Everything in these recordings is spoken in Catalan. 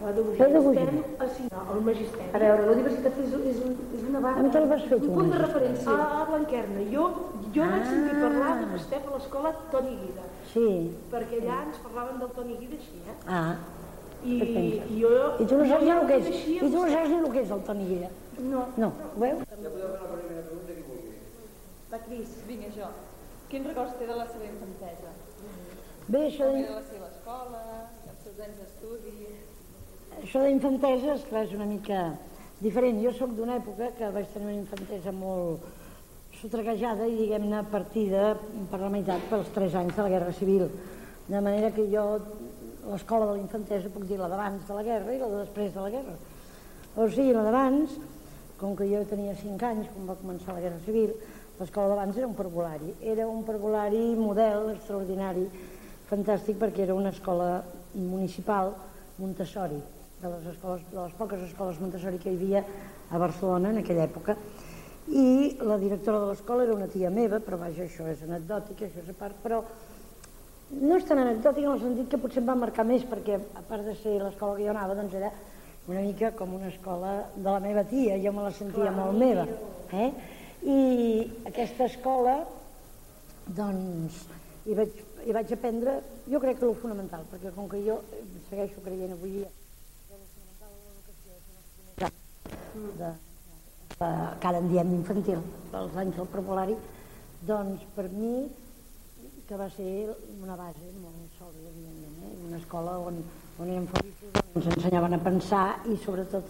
pedagogia estem assignant al magisteri. A veure, la universitat és una banda, un punt de referència a Blanquerna. Jo vaig sentir parlar de vostè a l'escola Toni Guida. Sí. Perquè allà ens parlaven del Toni Guida així, eh? Ah. I tu no saps ni el que és el Toni Guida? No. No, veus? Ja podeu fer la primera pregunta que vulgui. La Cris. Vinga, jo. Quins records té de la seva infantesa? Bé, això de la seva escola, els seus anys d'estudi... Això d'infantesa, esclar, és una mica diferent. Jo sóc d'una època que vaig tenir una infantesa molt sotreguejada i, diguem-ne, partida per la meitat pels 3 anys de la Guerra Civil. De manera que jo, l'escola de la infantesa, puc dir la d'abans de la guerra i la de després de la guerra. O sigui, la d'abans, com que jo tenia 5 anys quan va començar la Guerra Civil, l'escola d'abans era un parvulari. Era un parvulari model, extraordinari, fantàstic, perquè era una escola municipal Montessori, de les poques escoles Montessori que hi havia a Barcelona en aquella època. I la directora de l'escola era una tia meva, però vaja, això és anecdòtic, això és a part, però no és tan anecdòtic en el sentit que potser em va marcar més, perquè a part de ser l'escola que jo anava, doncs era una mica com una escola de la meva tia, jo me la sentia molt meva. I aquesta escola, doncs, hi vaig aprendre, jo crec que el fonamental, perquè com que jo segueixo creient avui dia que el fonamental de l'educació és una comunitat que ara en diem infantil, dels anys del parvulari, doncs per mi que va ser una base molt sòlida, evidentment, una escola on érem feliços, ens ensenyaven a pensar i sobretot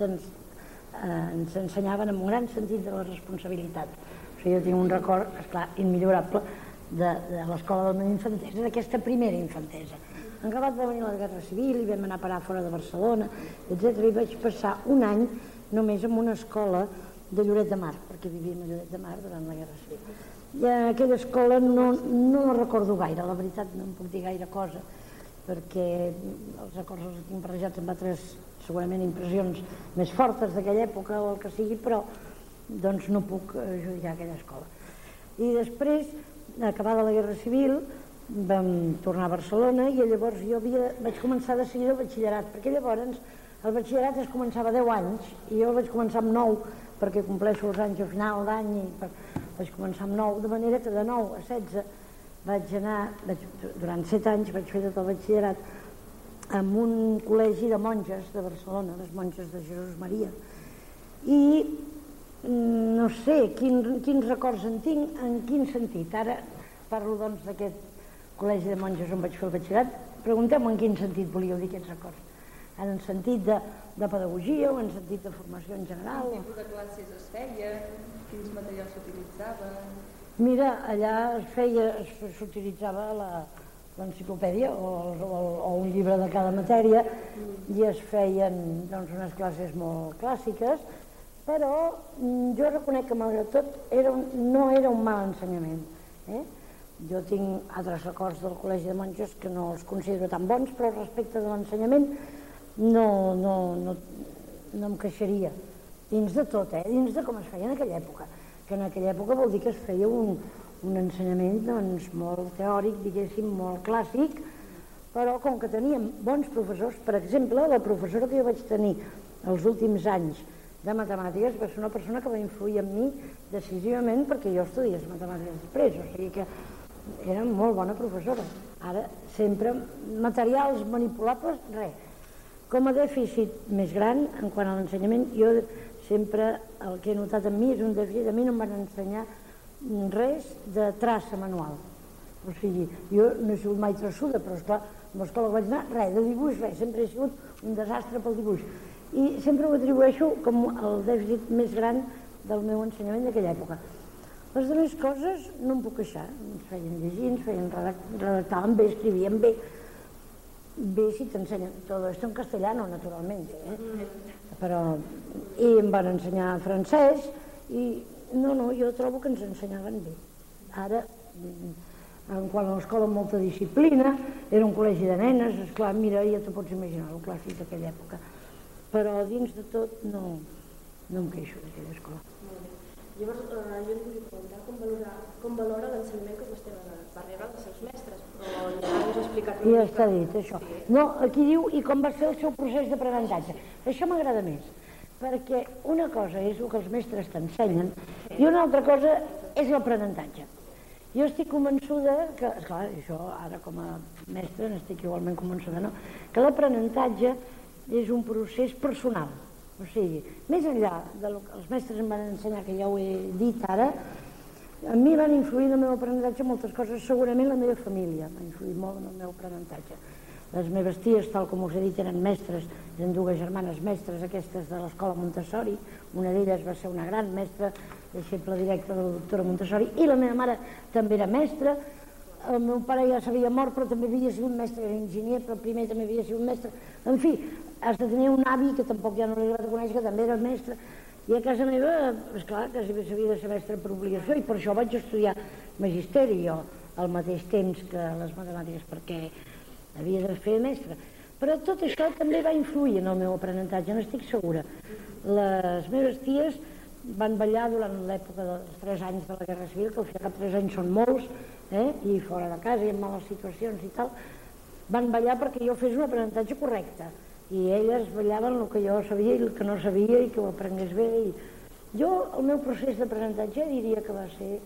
ens ensenyaven amb un gran sentit de la responsabilitat. O sigui, jo tinc un record, esclar, immillorable de l'escola de la meva infantesa, d'aquesta primera infantesa. Acabat de venir la Guerra Civil i vam anar a parar fora de Barcelona, etc. I vaig passar un any només en una escola de Lloret de Mar, perquè vivíem a Lloret de Mar durant la Guerra Civil. I aquella escola no la recordo gaire, la veritat no em puc dir gaire cosa, perquè els records els tinc barrejats amb altres, segurament, impressions més fortes d'aquella època o el que sigui, però doncs no puc jutjar aquella escola. I després, acabada la Guerra Civil, vam tornar a Barcelona i llavors jo vaig començar de seguida el batxillerat, perquè llavors el batxillerat es començava a 10 anys i jo el vaig començar amb 9 perquè compleixo els anys a final d'any i vaig començar amb 9, de manera que de 9 a 16 vaig anar, durant 7 anys vaig fer tot el batxillerat en un col·legi de monges de Barcelona, les monges de Jesús Maria. I no sé quins records en tinc, en quin sentit. Ara parlo doncs d'aquest col·legi de monges on vaig fer el batxillerat. Pregunteu-me en quin sentit volíeu dir aquests records. En sentit de pedagogia o en sentit de formació en general? Quin tipus de classes es feia? Quins materials s'utilitzaven? Mira, allà s'utilitzava l'enciclopèdia o un llibre de cada matèria i es feien unes classes molt clàssiques, però jo reconec que malgrat tot no era un mal ensenyament. Jo tinc altres records del Col·legi de Monges que no els considero tan bons, però respecte de l'ensenyament no em queixaria. Dins de tot, dins de com es feia en aquella època, que en aquella època vol dir que es feia un ensenyament molt teòric, diguéssim, molt clàssic, però com que teníem bons professors, per exemple, la professora que jo vaig tenir els últims anys de matemàtiques va ser una persona que va influir en mi decisivament perquè jo estudiés matemàtiques després, o sigui que era molt bona professora. Ara, sempre, materials manipulables, res. Com a dèficit més gran, en quant a l'ensenyament, jo sempre el que he notat en mi és un dèficit. A mi no em van ensenyar res de traça manual. O sigui, jo no he sigut mai traçuda, però esclar, a l'escola que vaig anar, res, de dibuix, res, sempre he sigut un desastre pel dibuix. I sempre ho atribueixo com el dèficit més gran del meu ensenyament d'aquella època. Les altres coses no em puc queixar, ens feien llegir, ens feien redactaven bé, escrivien bé. Bé si t'ensenyen, tot esto en castellano, naturalment, però i em van ensenyar francès i no, jo trobo que ens ensenyaven bé. Ara, en quant a l'escola amb molta disciplina, era un col·legi de nenes, esclar, mira, ja t'ho pots imaginar, el clàssic d'aquella època. Però dins de tot no em queixo d'aquella escola. Llavors, jo li volia preguntar com valora l'ensenyament que vostè va rebre dels seus mestres, però ja us ha explicat I ja està dit, això. No, aquí diu, i com va ser el seu procés d'aprenentatge. Això m'agrada més, perquè una cosa és el que els mestres t'ensenyen i una altra cosa és l'aprenentatge. Jo estic convençuda que, esclar, jo ara com a mestra n'estic igualment convençuda, no? Que l'aprenentatge és un procés personal. O sigui, més enllà del que els mestres em van ensenyar, que ja ho he dit ara, a mi van influir en el meu aprenentatge moltes coses, segurament la meva família va influir molt en el meu aprenentatge. Les meves ties, tal com us he dit, eren mestres, eren dues germanes mestres, aquestes de l'escola Montessori, una d'elles va ser una gran mestra, deixeble directa de la doctora Montessori, i la meva mare també era mestra, el meu pare ja s'havia mort, però també havia sigut mestre, era enginyer, però primer també havia sigut mestre, en fi, has de tenir un avi, que tampoc ja no l'he arribat a conèixer, que també era mestre, i a casa meva, esclar, quasi s'havia de ser mestre per obligació, i per això vaig estudiar magisteri jo al mateix temps que les matemàtiques, perquè havia de fer mestre. Però tot això també va influir en el meu aprenentatge, n'estic segura. Les meves ties van ballar durant l'època dels 3 anys de la Guerra Civil, que al final 3 anys són molts, i fora de casa i en males situacions i tal, van ballar perquè jo fes un aprenentatge correcte. I elles ballaven el que jo sabia i el que no sabia i que ho aprengués bé. Jo, el meu procés d'aprenentatge diria que va ser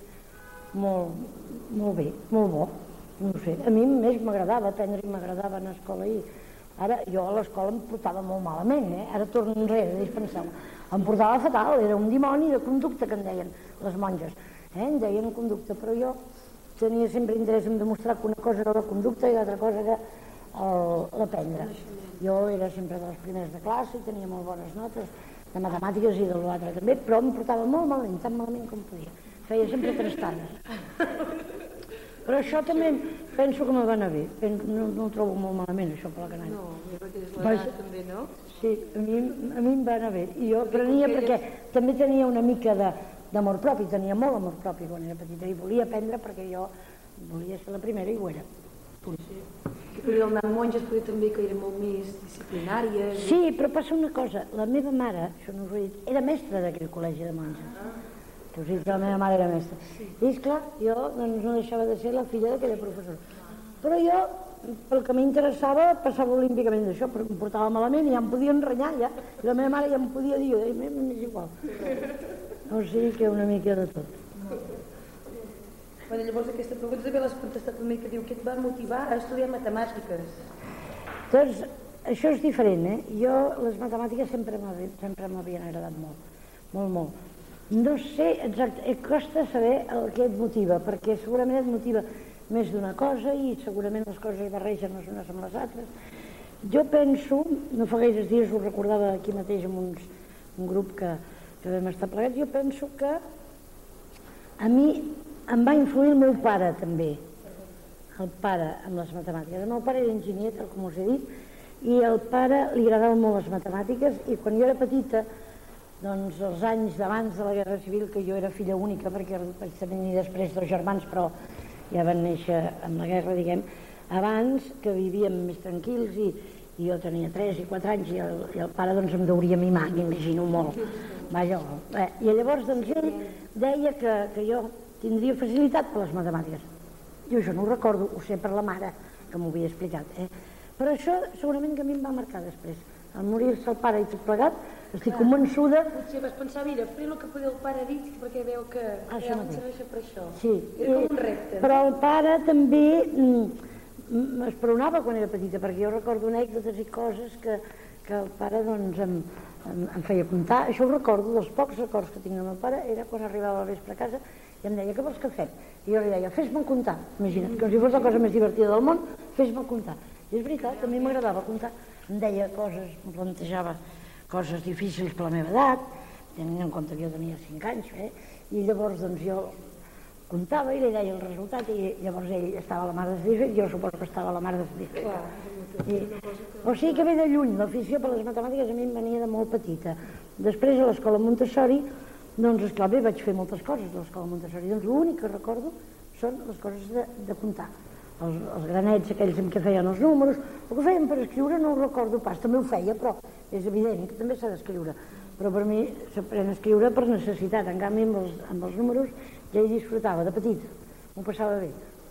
molt bé, molt bo. No sé, a mi més m'agradava aprendre i m'agradava anar a escola i ara jo a l'escola em portava molt malament, ara torno enrere, dispenseu-me. Em portava fatal, era un dimoni de conducta que en deien les monges, en deien conducta, però jo tenia sempre interès en demostrar que una cosa era la conducta i l'altra cosa era l'aprendre. Jo era sempre de les primeres de classe i tenia molt bones notes de matemàtiques i de l'altre també, però em portava molt malament, tan malament com podia. Feia sempre trastades. Però això també penso que me va anar bé, no ho trobo molt malament això per la canalla. No, perquè és l'edat també, no? Sí, a mi em va anar bé, i jo aprenia perquè també tenia una mica d'amor propi, tenia molt amor propi quan era petita i volia aprendre perquè jo volia ser la primera i ho era. I podia anar amb monges, podia també que eren molt més disciplinàries. Sí, però passa una cosa, la meva mare, això no us ho he dit, era mestra d'aquell col·legi de monges. Que us he dit que la meva mare era mestra. I esclar, jo no deixava de ser la filla d'aquella professora. Però jo, pel que m'interessava, passava olímpicament d'això, però em portava malament i ja em podia enrenyar, ja. I la meva mare ja em podia dir, m'és igual. O sigui que una mica de tot. Bueno, llavors aquesta pregunta també l'has contestat també, que diu què et va motivar a estudiar matemàtiques? Doncs això és diferent, Jo les matemàtiques sempre m'havien agradat molt, molt, molt. No sé exacte, costa saber el que et motiva, perquè segurament et motiva més d'una cosa i segurament les coses es barregen les unes amb les altres. Jo penso, no fa gaires dies ho recordava aquí mateix amb un grup que vam estar plegats, jo penso que a mi em va influir el meu pare també, el pare amb les matemàtiques. El meu pare era enginyer, tal com us he dit, i al pare li agradaven molt les matemàtiques i quan jo era petita, doncs els anys d'abans de la Guerra Civil, que jo era filla única perquè vaig tenir després 2 germans, però ja van néixer amb la guerra, diguem, abans que vivíem més tranquils i jo tenia 3 i 4 anys i el pare doncs em deuria mimar, m'imagino molt. Vaja, i llavors doncs ell deia que jo tindria facilitat per les matemàtiques. Jo això no ho recordo, ho sé per la mare, que m'ho havia explicat. Però això segurament que a mi em va marcar després. Al morir-se el pare i tot plegat, estic convençuda... Potser vas pensar, mira, fer el que podia el pare dir, perquè veu que realment serveix per això. Sí, era com un repte. però el pare també m'esperonava quan era petita, perquè jo recordo anècdotes i coses que el pare doncs em feia comptar. Això ho recordo, dels pocs records que tinc del meu pare, era quan arribava al vespre a casa i em deia, què vols que fem? I jo li deia, fes-me comptar. Imagina't, com si fos la cosa més divertida del món, fes-me comptar. I és veritat, a mi m'agradava comptar. Em deia coses, em plantejava coses difícils per la meva edat, tenint en compte que jo tenia 5 anys, i llavors doncs jo comptava i li deia el resultat i llavors ell estava a la mar de satisfet i jo suposo que estava a la mar de satisfet. O sigui que ve de lluny, l'afició per les matemàtiques a mi em venia de molt petita. Després a l'escola Montessori, doncs esclar, bé, vaig fer moltes coses a l'escola Montessori, doncs l'únic que recordo són les coses de comptar. Els granets aquells en què feien els números, el que feien per escriure no ho recordo pas, també ho feia, però és evident que també s'ha d'escriure. Però per mi s'aprèn a escriure per necessitat, en canvi amb els números ja hi disfrutava de petita, m'ho passava bé.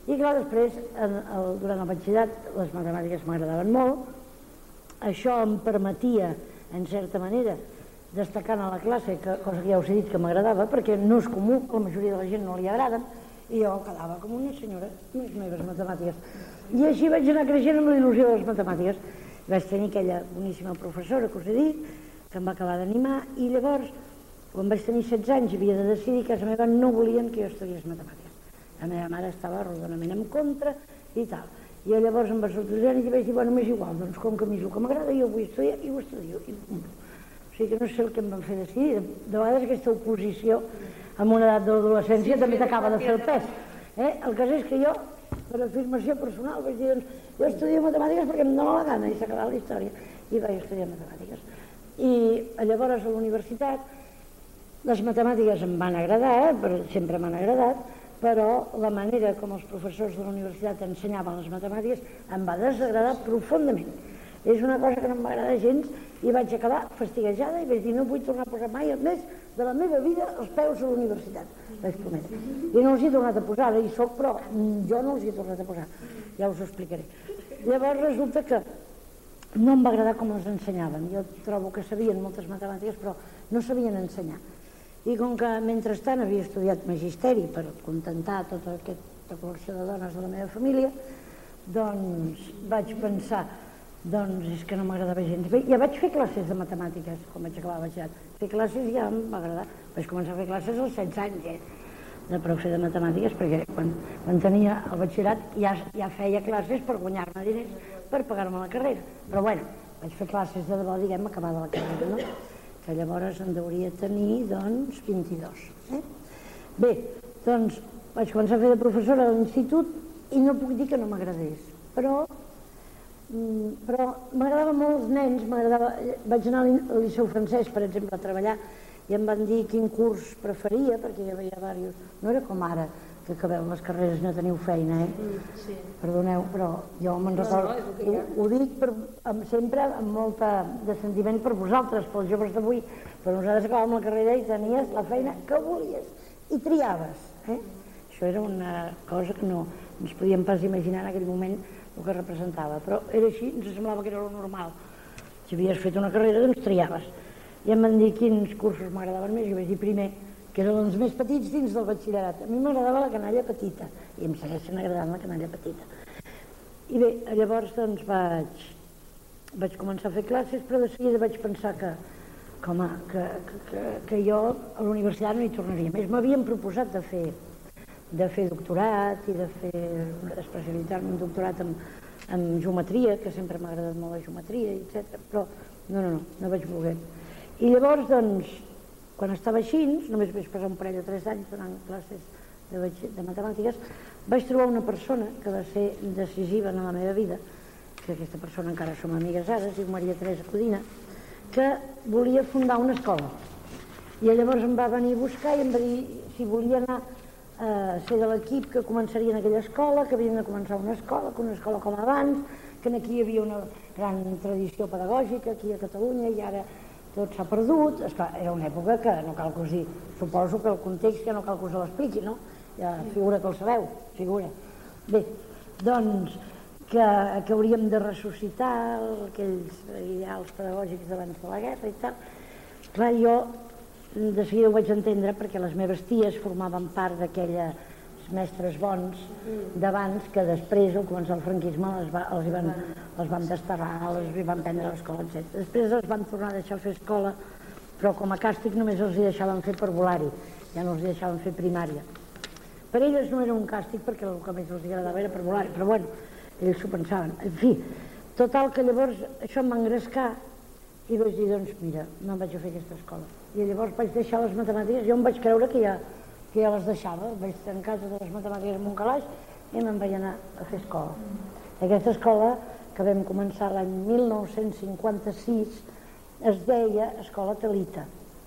I clar, després, durant el batxillerat, les matemàtiques m'agradaven molt. Això em permetia, en certa manera, destacar a la classe, cosa que ja us he dit que m'agradava, perquè no és comú, a la majoria de la gent no li agraden, i jo quedava com una senyora amb les meves matemàtiques. I així vaig anar creixent amb la il·lusió de les matemàtiques. Vaig tenir aquella boníssima professora que us he dit, que em va acabar d'animar, i llavors, quan vaig tenir 16 anys, havia de decidir que a casa meva no volien que jo estudiés matemàtiques. La meva mare estava rodonament en contra i tal. I llavors em va sortir i vaig dir, bueno, m'és igual, doncs com que a mi és el que m'agrada, jo vull estudiar i ho estudio. O sigui que no sé el que em van fer decidir. De vegades aquesta oposició en una edat de l'adolescència també t'acaba de fer el pes. El cas és que jo, per afirmació personal, vaig dir, doncs, jo estudio matemàtiques perquè em dóna la gana i s'ha acabat la història. I vaig estudiar matemàtiques. I llavors a la universitat les matemàtiques em van agradar, sempre m'han agradat, però la manera com els professors de la universitat ensenyaven les matemàtiques em va desagradar profundament. És una cosa que no m'agrada gens i vaig acabar fastiguejada i vaig dir no vull tornar a posar mai més de la meva vida els peus a la universitat, vaig prometre. I no els he tornat a posar, ara hi soc, però jo no els he tornat a posar, ja us ho explicaré. Llavors resulta que no em va agradar com les ensenyaven. Jo trobo que sabien moltes matemàtiques però no sabien ensenyar. I com que mentrestant havia estudiat magisteri per contentar tota aquesta col·lecció de dones de la meva família, doncs vaig pensar, doncs és que no m'agradava gens. Bé, ja vaig fer classes de matemàtiques quan vaig acabar el batxillerat. Fer classes ja em va agradar. Vaig començar a fer classes als 16 anys, de profe de matemàtiques, perquè quan tenia el batxillerat ja feia classes per guanyar-me diners per pagar-me la carrera. Però bueno, vaig fer classes de debò, diguem, acabada la carrera, no? Que llavors en deuria tenir, doncs, 22. Bé, doncs, vaig començar a fer de professora a l'institut i no puc dir que no m'agradés, però m'agradaven molt els nens, vaig anar al Liceu Francès, per exemple, a treballar, i em van dir quin curs preferia, perquè hi havia diversos, no era com ara, que acabeu les carreres i no teniu feina, perdoneu, però jo me'n recordo, ho dic sempre amb molt de sentiment per vosaltres, pels joves d'avui, però nosaltres acabàvem la carrera i tenies la feina que volies i triaves. Això era una cosa que no ens podíem pas imaginar en aquell moment el que representava, però era així, ens semblava que era lo normal. Si havies fet una carrera, doncs triaves. I em van dir quins cursos m'agradaven més, jo vaig dir primer, que eren els més petits dins del batxillerat. A mi m'agradava la canalla petita, i em segueixen agradant la canalla petita. I bé, llavors doncs vaig començar a fer classes, però de seguida vaig pensar que jo a la universitat no hi tornaria més. M'havien proposat de fer doctorat i d'especialitzar-me en doctorat en geometria, que sempre m'ha agradat molt la geometria, etc. Però no vaig voler. I llavors, doncs, quan estava així, només vaig passar un parell o 3 anys donant classes de matemàtiques, vaig trobar una persona que va ser decisiva en la meva vida, que aquesta persona encara som amigues ara, es diu Maria Teresa Codina, que volia fundar una escola. I llavors em va venir a buscar i em va dir si volia anar a ser de l'equip que començaria en aquella escola, que havien de començar una escola com abans, que aquí hi havia una gran tradició pedagògica aquí a Catalunya i ara tot s'ha perdut. Esclar, era una època que no cal que us digui, suposo que el context ja no cal que us l'expliqui, no? Ja figura que el sabeu, figura. Bé, doncs, que hauríem de ressuscitar aquells ideals pedagògics d'abans de la guerra i tal. Clar, jo de seguida ho vaig entendre perquè les meves ties formaven part d'aquelles mestres bons d'abans que després, al començar el franquisme, els van desterrar, els van prendre a l'escola, etc. Després els van tornar a deixar fer escola, però com a càstig només els hi deixaven fer per volar-hi, ja no els hi deixaven fer primària. Per elles no era un càstig perquè el que més els agradava era per volar-hi, però bueno, ells s'ho pensaven. En fi, total que llavors això em va engrescar i vaig dir, doncs mira, no em vaig a fer aquesta escola. I llavors vaig deixar les matemàtiques, jo em vaig creure que ja les deixava, vaig estar en casa de les matemàtiques a Montcalaix i me'n vaig anar a fer escola. Aquesta escola, que vam començar l'any 1956, es deia Escola Talita.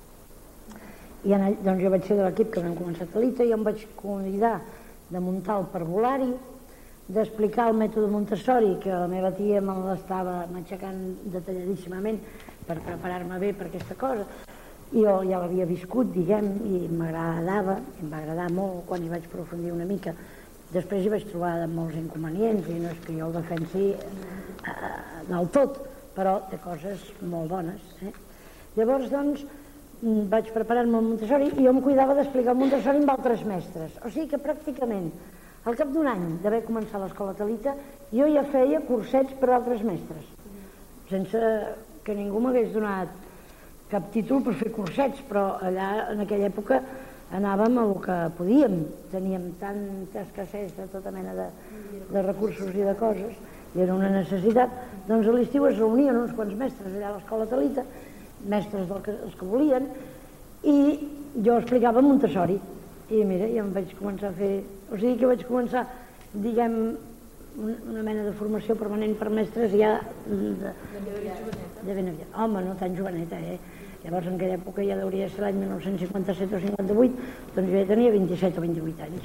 I doncs jo vaig ser de l'equip que vam començar a Talita i em vaig convidar de muntar el parvulari, d'explicar el mètode Montessori, que la meva tia me l'estava matxacant detalladíssimament per preparar-me bé per aquesta cosa. Jo ja l'havia viscut, diguem, i m'agradava, em va agradar molt quan hi vaig aprofundir una mica Després hi vaig trobar molts inconvenients i no és que jo el defensi del tot, però té coses molt bones. Llavors, doncs, vaig preparar-me al Montessori i jo em cuidava d'explicar el Montessori amb altres mestres. O sigui que pràcticament al cap d'un any d'haver començat l'escola Talita jo ja feia cursets per altres mestres, sense que ningú m'hagués donat cap títol per fer cursets, però allà en aquella època anàvem a el que podíem. Teníem tanta escassez de tota mena de recursos i de coses, i era una necessitat. Doncs a l'estiu es reunien uns quants mestres allà a l'escola Talita, mestres dels que volien, i jo explicava Montessori. I mira, ja em vaig començar a fer... O sigui que vaig començar, diguem, una mena de formació permanent per mestres ja de ben aviat. Home, no tan joveneta, Llavors en aquella època ja hauria de ser l'any 1957 o 58, doncs jo ja tenia 27 o 28 anys.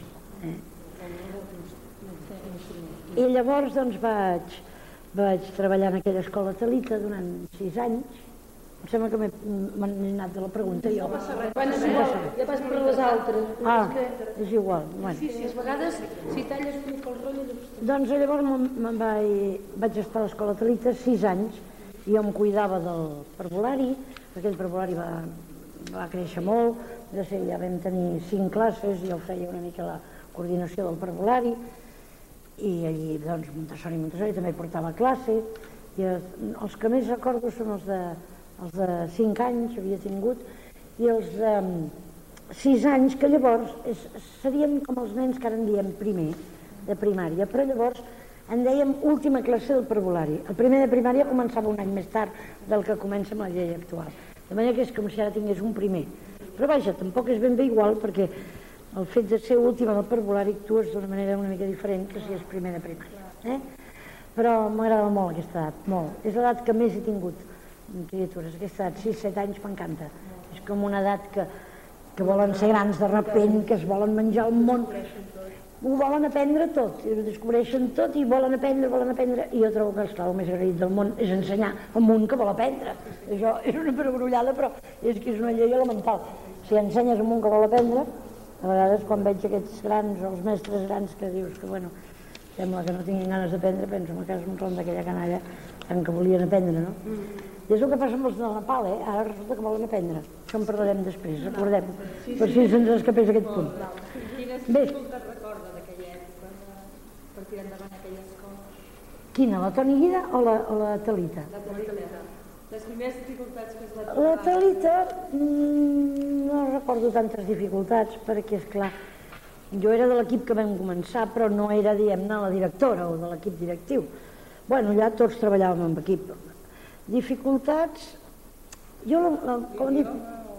I llavors doncs vaig treballar en aquella escola Talita durant 6 anys. Em sembla que m'he anat de la pregunta jo. No passa res, ja vas per les altres. És igual. Sí, a vegades si talles un pel rotllo... Doncs llavors vaig estar a l'escola Talita 6 anys i jo em cuidava del parvulari. Aquell parvulari va créixer molt, ja vam tenir 5 classes, jo feia una mica la coordinació del parvulari i allí doncs Montessori també portava classe i els que més recordo són els de 5 anys havia tingut i els de 6 anys que llavors serien com els nens que ara en diem primer de primària, però llavors en dèiem última classe del parvulari. El primer de primària començava un any més tard del que comença amb la llei actual. De manera que és com si ara tingués un primer. Però vaja, tampoc és ben bé igual perquè el fet de ser última del parvulari actues d'una manera una mica diferent que si és primer de primària. Però m'agrada molt aquesta edat, molt. És l'edat que més he tingut criatures. Aquesta edat, 6-7 anys, m'encanta. És com una edat que volen ser grans de repent, que es volen menjar el món. Ho volen aprendre tot, i ho descobreixen tot i volen aprendre, i jo trobo que el més agraït del món és ensenyar a un món que vol aprendre. Això és una perogrullada, però és que és una llei elemental. Si ensenyes a un món que vol aprendre, a vegades quan veig aquests grans, o els mestres grans que dius que, bueno, sembla que no tinguin ganes d'aprendre, penso que és un tron d'aquella canalla tant que volien aprendre, no? I és el que passa amb els del Nepal, ara resulta que volen aprendre. Això en parlarem després, recordem, per si se'ns escapés aquest punt. Quines dificultats recorda d'aquella època per tirar endavant aquella escola? Quina, la Toni Guida o la Talita? La Talita. Les primeres dificultats que es va trobar... La Talita no recordo tantes dificultats perquè, esclar, jo era de l'equip que vam començar, però no era, diguem-ne, la directora o de l'equip directiu. Bueno, allà tots treballàvem amb equip. Dificultats... Jo, com dic...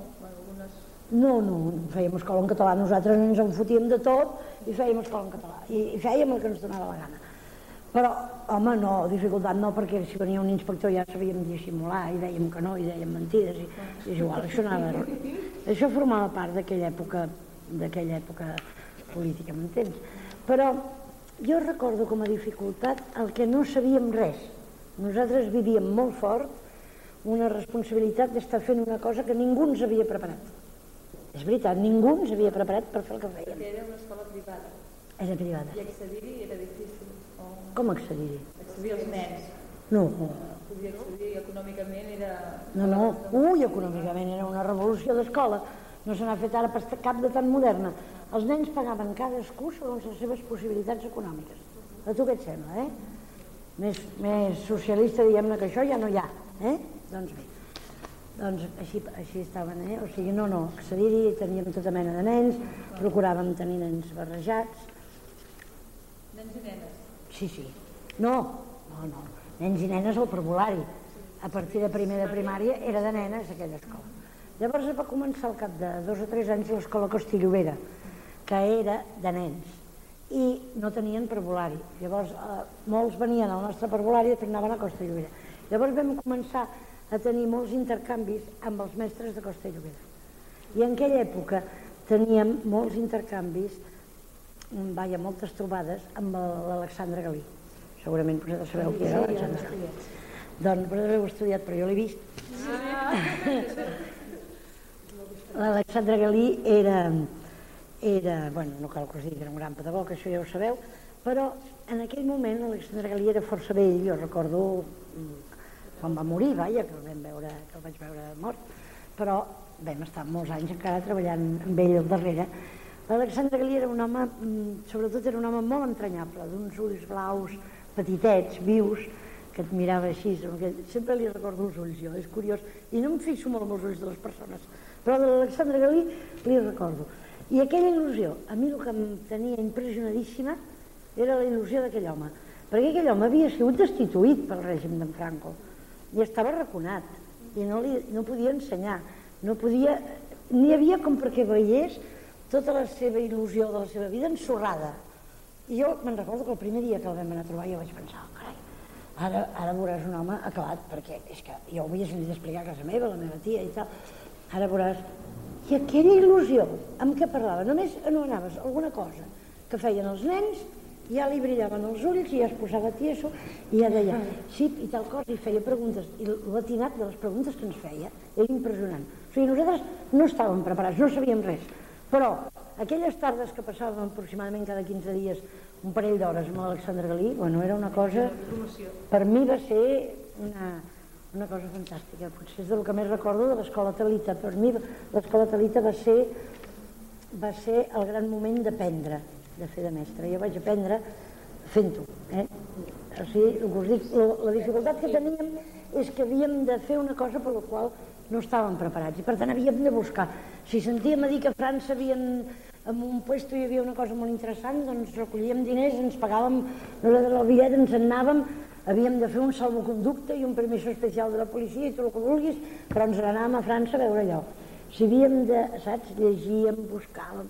No, fèiem escola en català, nosaltres ens en fotíem de tot i fèiem escola en català, i fèiem el que ens donava la gana. Però, home, no, dificultat no, perquè si venia un inspector ja sabíem dissimular i dèiem que no, i dèiem mentides, i és igual, això anava... Això formava part d'aquella època política, m'entens? Però jo recordo com a dificultat el que no sabíem res. Nosaltres vivíem molt fort una responsabilitat d'estar fent una cosa que ningú ens havia preparat. És veritat, ningú ens havia preparat per fer el que fèiem. Era una escola privada. Era privada. I accedir-hi era difícil. Com accedir-hi? Accedir als nens. No. Podia accedir econòmicament, era... No. Econòmicament era una revolució d'escola. No se n'ha fet ara cap de tan moderna. Els nens pagaven cadascú segons les seves possibilitats econòmiques. A tu què et sembla, Més socialista, diguem-ne, que això ja no hi ha, Doncs bé. Doncs així estaven, O sigui, no, accedir-hi, teníem tota mena de nens, procuràvem tenir nens barrejats. Nens i nenes? Sí. No, nens i nenes al parvulari. A partir de primer de primària era de nenes aquella escola. Llavors va començar al cap de 2 o 3 anys l'escola Costa i Llobera, que era de nens, i no tenien parvulari. Llavors molts venien al nostre parvulari i tornaven a Costa i Llobera. Llavors vam començar a tenir molts intercanvis amb els mestres de Costa i Llobera. I en aquella època teníem molts intercanvis, moltes trobades amb l'Alexandre Galí. Segurament vosaltres sabeu qui era l'Alexandre Galí. Doncs vosaltres heu estudiat, però jo l'he vist. L'Alexandre Galí era, bueno, no cal que us digui que era un gran pedagog, això ja ho sabeu, però en aquell moment l'Alexandre Galí era força vell, jo recordo quan va morir, vaja, que el vaig veure mort, però vam estar molts anys encara treballant amb ell al darrere. L'Alexandre Galí era un home, sobretot era un home molt entranyable, d'uns ulls blaus, petitets, vius, que et mirava així, sempre li recordo els ulls jo, és curiós, i no em fixo molt en els ulls de les persones, però de l'Alexandre Galí li recordo. I aquella il·lusió, a mi el que em tenia impressionadíssima era la il·lusió d'aquell home, perquè aquell home havia sigut destituït pel règim d'en Franco i estava arraconat i no podia ensenyar, no podia, n'hi havia com perquè veiés tota la seva il·lusió de la seva vida ensorrada. I jo me'n recordo que el primer dia que el vam anar a trobar jo vaig pensar, oh, carai, ara veuràs un home acabat, perquè és que jo ho havia sentit explicar a casa meva, la meva tia i tal, ara veuràs. I aquella il·lusió amb què parlava, només anomenaves alguna cosa que feien els nens, ja li brillaven els ulls i ja es posava tieso i ja deia sí i tal cosa i feia preguntes i l'atinat de les preguntes que ens feia era impressionant. O sigui, nosaltres no estàvem preparats, no sabíem res, però aquelles tardes que passàvem aproximadament cada 15 dies un parell d'hores amb l'Alexandre Galí, bueno, era una cosa, per mi va ser una cosa fantàstica, potser és del que més recordo de l'escola Talita. Per mi l'escola Talita va ser el gran moment d'aprendre, de fer de mestre. Jo vaig aprendre fent-ho. O sigui, us dic, la dificultat que teníem és que havíem de fer una cosa per la qual no estàvem preparats i per tant havíem de buscar. Si sentíem a dir que a França en un puesto hi havia una cosa molt interessant, doncs recollíem diners, ens pagàvem el bitllet, ens en anàvem, havíem de fer un salvoconducte i un permiso especial de la policia i tot el que vulguis, però ens n'anàvem a França a veure allò. Si havíem de, saps, llegíem, buscàvem,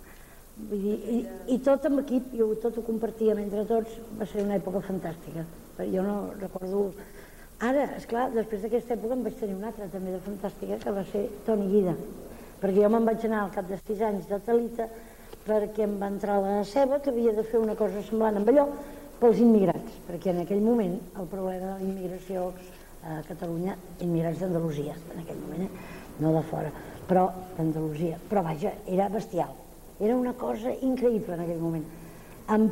i tot amb equip, i tot ho compartíem entre tots, va ser una època fantàstica. Jo no recordo. Ara, esclar, després d'aquesta època em vaig tenir una altra també de fantàstica, que va ser Toni Guida, perquè jo me'n vaig anar al cap de 6 anys de Talita perquè em va entrar la ceba que havia de fer una cosa semblant amb allò pels immigrants, perquè en aquell moment el problema de la immigració a Catalunya, immigrants d'Andalusia en aquell moment, no de fora, però d'Andalusia, però vaja, era bestial, era una cosa increïble en aquell moment. En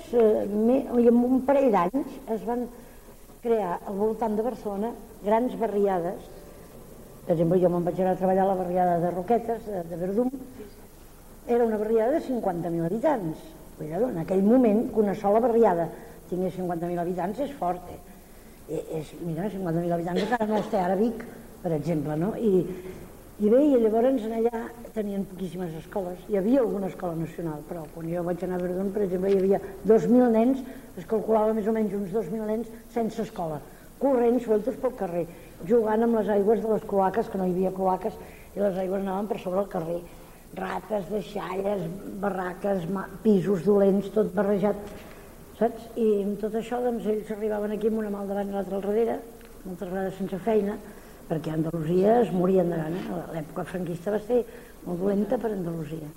un parell d'anys es van crear al voltant de Barcelona grans barriades. Per exemple, jo me'n vaig anar a treballar a la barriada de Roquetes, de Verdum. Era una barriada de 50.000 habitants. En aquell moment, que una sola barriada tingués 50.000 habitants és fort. Mira, 50.000 habitants encara no els té ara Vic, per exemple, no? I bé, i llavors allà tenien poquíssimes escoles. Hi havia alguna escola nacional, però quan jo vaig anar a Verdun, per exemple, hi havia 2.000 nens, es calculava més o menys uns 2.000 nens sense escola, corrent, sueltos pel carrer, jugant amb les aigües de les cloaques, que no hi havia cloaques, i les aigües anaven per sobre el carrer. Rates, deixalles, barraques, pisos dolents, tot barrejat, saps? I amb tot això, doncs, ells arribaven aquí amb una mà al davant i l'altra al darrere, moltes vegades sense feina, perquè a Andalusia es morien de gana. L'època franquista va ser molt dolenta per Andalusia.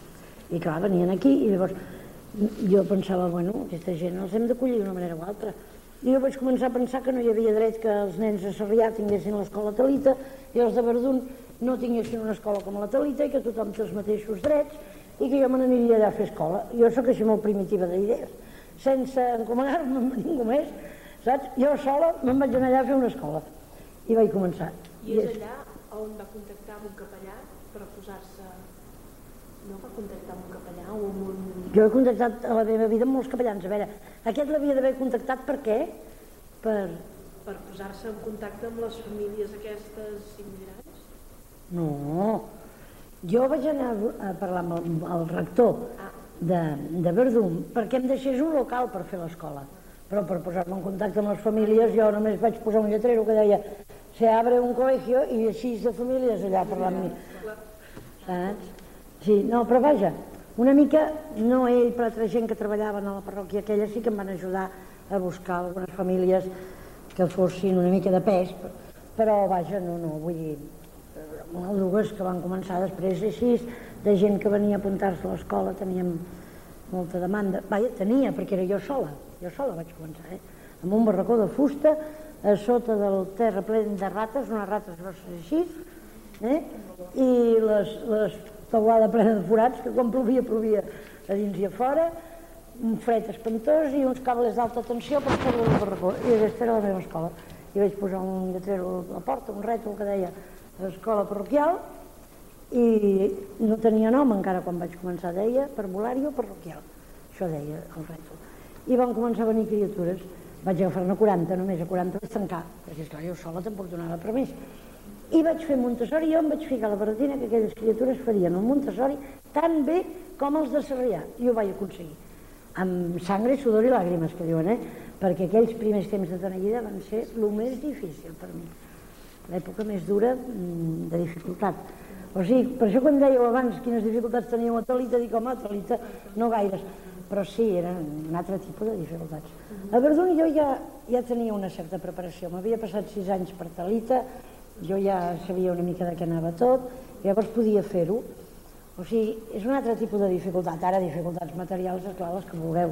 I clar, venien aquí i llavors jo pensava, bueno, aquesta gent els hem d'acollir d'una manera o altra. I jo vaig començar a pensar que no hi havia dret que els nens de Sarrià tinguessin l'escola Talita i els de Verdun no tinguessin una escola com la Talita i que tothom té els mateixos drets i que jo me n'aniria allà a fer escola. Jo sóc així molt primitiva d'idees, sense encomanar-me a ningú més, saps? Jo sola me'n vaig anar allà a fer una escola i vaig començar. I és allà on va contactar amb un capellà per posar-se... No va contactar amb un capellà o amb un... Jo he contactat a la meva vida amb molts capellans. A veure, aquest l'havia d'haver contactat per què? Per posar-se en contacte amb les famílies aquestes immigrants? No, jo vaig anar a parlar amb el rector de Verdum perquè em deixés un local per fer l'escola, però per posar-me en contacte amb les famílies jo només vaig posar un lletrero que deia se abre un colegio i així de famílies allà parlant amb mi. Saps? Sí, no, però vaja, una mica, no ell, però altra gent que treballaven a la parròquia aquella sí que em van ajudar a buscar algunes famílies que fossin una mica de pes, però vaja, no, vull dir, una o dues que van començar després així, de gent que venia a apuntar-se a l'escola, teníem molta demanda. Vaja, tenia, perquè era jo sola vaig començar, amb un barracó de fusta, a sota del terra ple de rates, unes rates grosses així, i les teulada plena de forats, que quan plovia, plovia a dins i a fora, un fred espantós i uns cables d'alta tensió per fer-lo al barracó. I aquesta era la meva escola. I vaig posar un lletrero a la porta, un rètol que deia escola parroquial, i no tenia nom encara quan vaig començar, deia parvulario parroquial. Això deia el rètol. I van començar a venir criatures. Vaig agafar-ne 40, només a 40 vaig tancar, perquè esclar, jo sola tampoc donava permís. I vaig fer Montessori, jo em vaig ficar a la baratina que aquelles criatures farien el Montessori tan bé com els de Sarrià, i ho vaig aconseguir. Amb sangre, sudor i làgrimes, que diuen, perquè aquells primers temps de Tonallida van ser el més difícil per mi, l'època més dura de dificultat. O sigui, per això quan dèieu abans quines dificultats teníeu a Talita, dic, home, a Talita no gaires, però sí, eren un altre tipus de dificultats. A Verdun jo ja tenia una certa preparació, m'havia passat 6 anys per Talita, jo ja sabia una mica de què anava tot, llavors podia fer-ho. O sigui, és un altre tipus de dificultat. Ara, dificultats materials, esclar, les que vulgueu.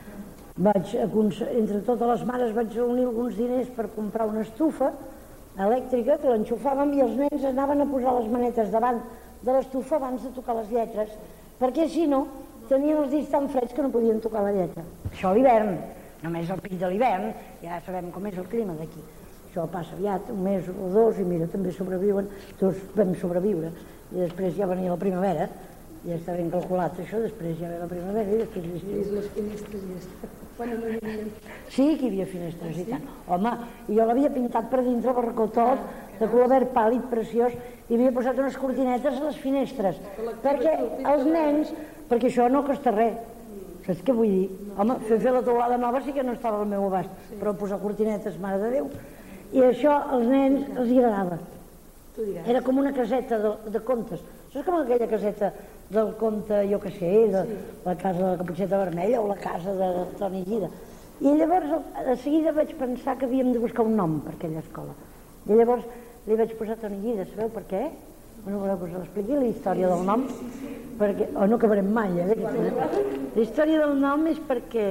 Entre totes les mares vaig reunir alguns diners per comprar una estufa elèctrica que l'enxufàvem i els nens anaven a posar les manetes davant de l'estufa abans de tocar les lletres, perquè si no tenien els dits tan freds que no podien tocar la lletra. Això a l'hivern, només al pic de l'hivern, ja sabem com és el clima d'aquí. Això passa aviat, un mes o 2, i mira, també sobreviuen, tots vam sobreviure. I després ja venia la primavera, ja està ben calculat això, després ja ve la primavera i després... Les finestres ja està. Bueno, no hi havia... Sí que hi havia finestres i tant. Home, jo l'havia pintat per dintre, el barracó tot, de color verd pàl·lid, preciós, i havia posat unes cortinetes a les finestres, perquè els nens, perquè això no costa res, saps què vull dir? Home, fer la teulada nova sí que no estava al meu abast, però posar cortinetes, mare de Déu, i això als nens els agradava. Era com una caseta de contes. Això és com aquella caseta del conte, jo què sé, de la casa de la Caputxeta Vermella o la casa de Toni Guida. I llavors, de seguida vaig pensar que havíem de buscar un nom per aquella escola. I llavors li vaig posar Toni Guida, sabeu per què? No voleu que us l'expliqui, la història del nom? O no acabarem mai, La història del nom és perquè,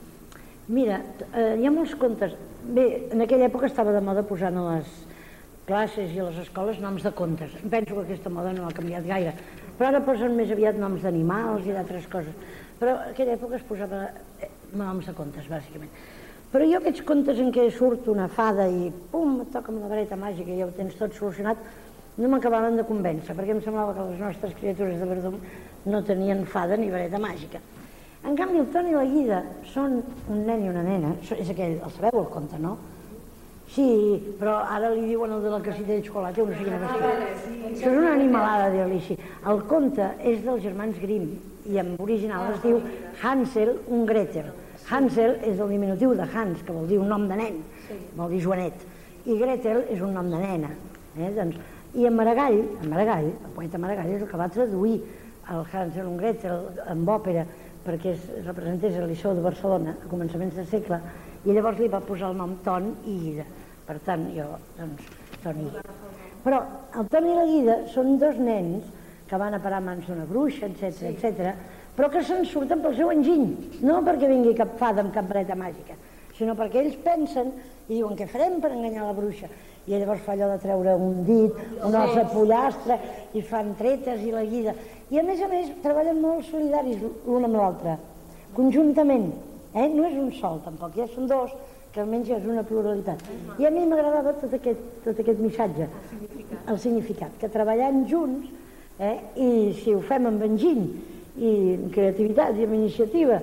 mira, hi ha molts contes. Bé, en aquella època estava de moda posar a les classes i a les escoles noms de contes. Penso que aquesta moda no ha canviat gaire, però ara posen més aviat noms d'animals i d'altres coses. Però en aquella època es posava noms de contes, bàsicament. Però jo aquests contes en què surt una fada i pum, et toca amb la vareta màgica i ja ho tens tot solucionat, no m'acabaven de convèncer, perquè em semblava que les nostres criatures de Verdun no tenien fada ni vareta màgica. En canvi, el Toni i la Guida són un nen i una nena, és aquell, el sabeu el conte, no? Sí, però ara li diuen el de la casita de xocolata, no sé quina qüestió. Això és una animalada, dir-li així. El conte és dels germans Grimm i en original es diu Hansel und Gretel. Hansel és el diminutiu de Hans, que vol dir un nom de nen, vol dir Joanet, i Gretel és un nom de nena. I en Maragall, el poeta Maragall és el que va traduir el Hansel und Gretel en òpera perquè es representés al Liceu de Barcelona a començaments de segle, i llavors li va posar el nom Ton i Guida. Per tant, jo, doncs, Ton i Guida. Però el Ton i la Guida són dos nens que van a parar a mans d'una bruixa, etc., però que se'n surten pel seu enginy, no perquè vingui cap fada amb cap vareta màgica, sinó perquè ells pensen i diuen què farem per enganyar la bruixa. I llavors fa allò de treure un dit, un os de pollastre, i fan tretes i la Guida. I a més, treballen molt solidaris l'un amb l'altre, conjuntament. No és un sol, tampoc, ja són dos, que almenys és una pluralitat. I a mi m'agradava tot aquest missatge, el significat, que treballant junts, i si ho fem amb enginy, i amb creativitat, i amb iniciativa,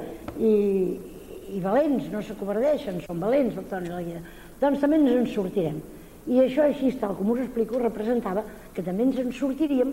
i valents, no s'acovardeixen, són valents, el Toni i la Guida, doncs també ens en sortirem. I això així, tal com us explico, representava que també ens en sortiríem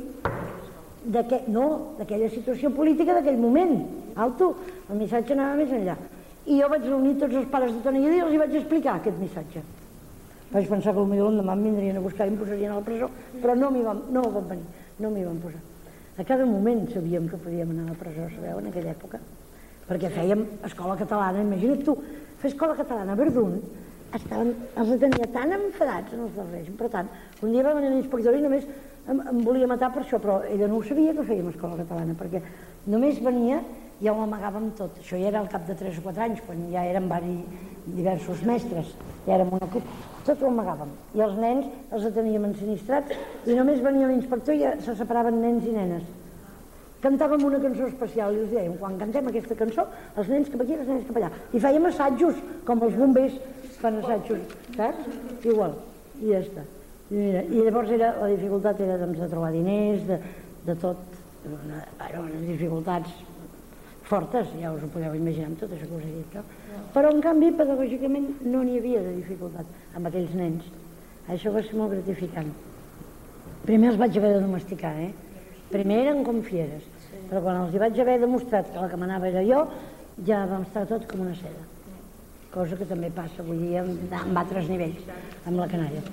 d'aquella situació política d'aquell moment. Alto, el missatge anava més enllà. I jo vaig reunir tots els pares de Toni i els vaig explicar aquest missatge. Vaig pensar que potser l'endemà em vindrien a buscar i em posarien a la presó, però no van venir, no m'hi van posar. A cada moment sabíem que podíem anar a la presó, sabeu, en aquella època, perquè fèiem escola catalana. Imagina't tu, fer escola catalana a Verdun, els tenia tan enfadats en els darrers. Per tant, un dia va venir l'inspector i només em volia matar per això, però ella no ho sabia que fèiem escola catalana, perquè només venia i ja ho amagàvem tot. Això ja era al cap de 3 o 4 anys, quan ja érem diversos mestres, ja érem un equip, tot ho amagàvem. I els nens els teníem ensinistrats i només venia l'inspector i ja se separaven nens i nenes. cantàvem una cançó especial i els dèiem, quan cantem aquesta cançó, els nens cap aquí i els nens cap allà. I fèiem assajos, com els bombers fan assajos, saps? Igual, i ja està. I llavors la dificultat era de trobar diners, de tot, unes dificultats fortes, ja us ho podeu imaginar amb tot això que us he dit, no? Però en canvi pedagògicament no n'hi havia de dificultat amb aquells nens. Això va ser molt gratificant. Primer els vaig haver de domesticar, primer eren com fieres, però quan els hi vaig haver demostrat que la que manava era jo, ja vam estar tots com una seda, cosa que també passa avui dia en altres nivells, amb la canalla.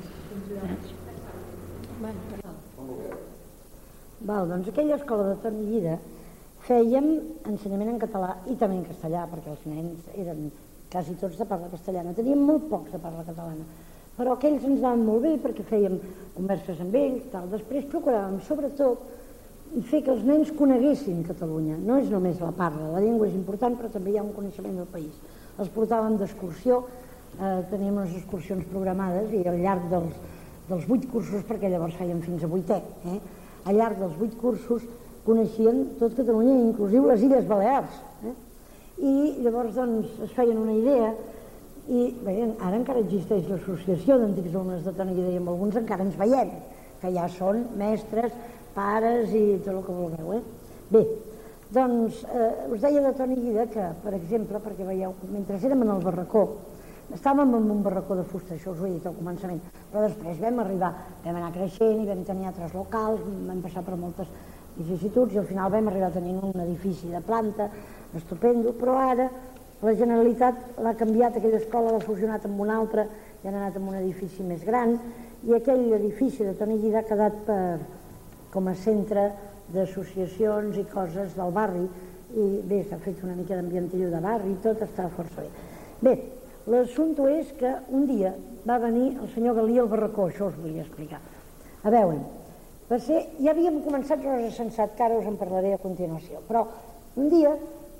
Doncs aquella escola de Toni Guida fèiem ensenyament en català i també en castellà, perquè els nens eren quasi tots de parla castellana, teníem molt pocs de parla catalana, però aquells ens anaven molt bé perquè fèiem converses amb ells, tal. Després procuràvem sobretot fer que els nens coneguessin Catalunya. No és només la parla, la llengua és important, però també hi ha un coneixement del país. Els portàvem d'excursió, teníem unes excursions programades i al llarg dels 8 cursos, perquè llavors fèiem fins a 8è, al llarg dels 8 cursos coneixien tot Catalunya, inclusiu les Illes Balears. I llavors es feien una idea i bé, ara encara existeix l'associació d'antics alumnes de Toni Guida i amb alguns encara ens veiem, que ja són mestres, pares i tot el que vulgueu. Bé, doncs us deia de Toni Guida que, per exemple, perquè veieu, mentre érem en el barracó, estàvem en un barracó de fusta, això us ho he dit al començament, però després vam anar creixent i vam tenir altres locals, vam passar per moltes vicissituds i al final vam arribar tenint un edifici de planta estupendo, però ara la Generalitat l'ha canviat, aquella escola l'ha fusionat amb una altra i han anat amb un edifici més gran i aquell edifici de Toni Guida ha quedat com a centre d'associacions i coses del barri i bé, s'ha fet una mica d'ambientillo de barri i tot està força bé. Bé, l'assumpte és que un dia va venir el senyor Galí al barracó, això us volia explicar. A veure, ja havíem començat Rosa Sensat, que ara us en parlaré a continuació, però un dia,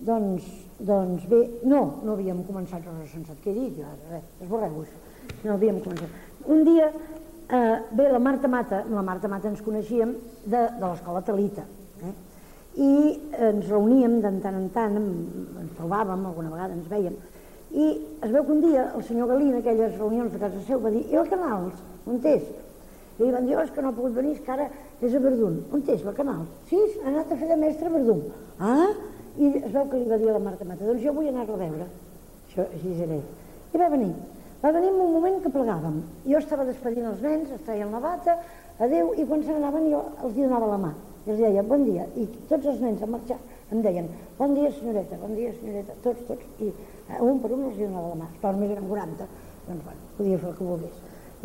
doncs bé, no havíem començat Rosa Sensat, què he dit? Esborreu-ho això, no havíem començat. Un dia, bé, la Marta Mata ens coneixíem de l'escola Talita, i ens reuníem de tant en tant, ens trobàvem, alguna vegada ens vèiem, i es veu que un dia el senyor Galí, en aquelles reunions de casa seu, va dir: i el Canals, on és? I li van dir: és que no ha pogut venir, és que ara és a Verdun. On és la Canals? Sí, ha anat a fer de mestre a Verdun. Ah, i es veu que li va dir a la Marta Mata: doncs jo vull anar-la a veure. Això, així era ell. I va venir en un moment que plegàvem. Jo estava despedint els nens, es treien la bata, adeu, i quan se n'anaven jo els donava la mà. I els deia: bon dia. I tots els nens al marxar em deien: bon dia senyoreta, tots. I un per un els donava la mà. Esclar, només eren 40, doncs bueno, podia fer el que volgués.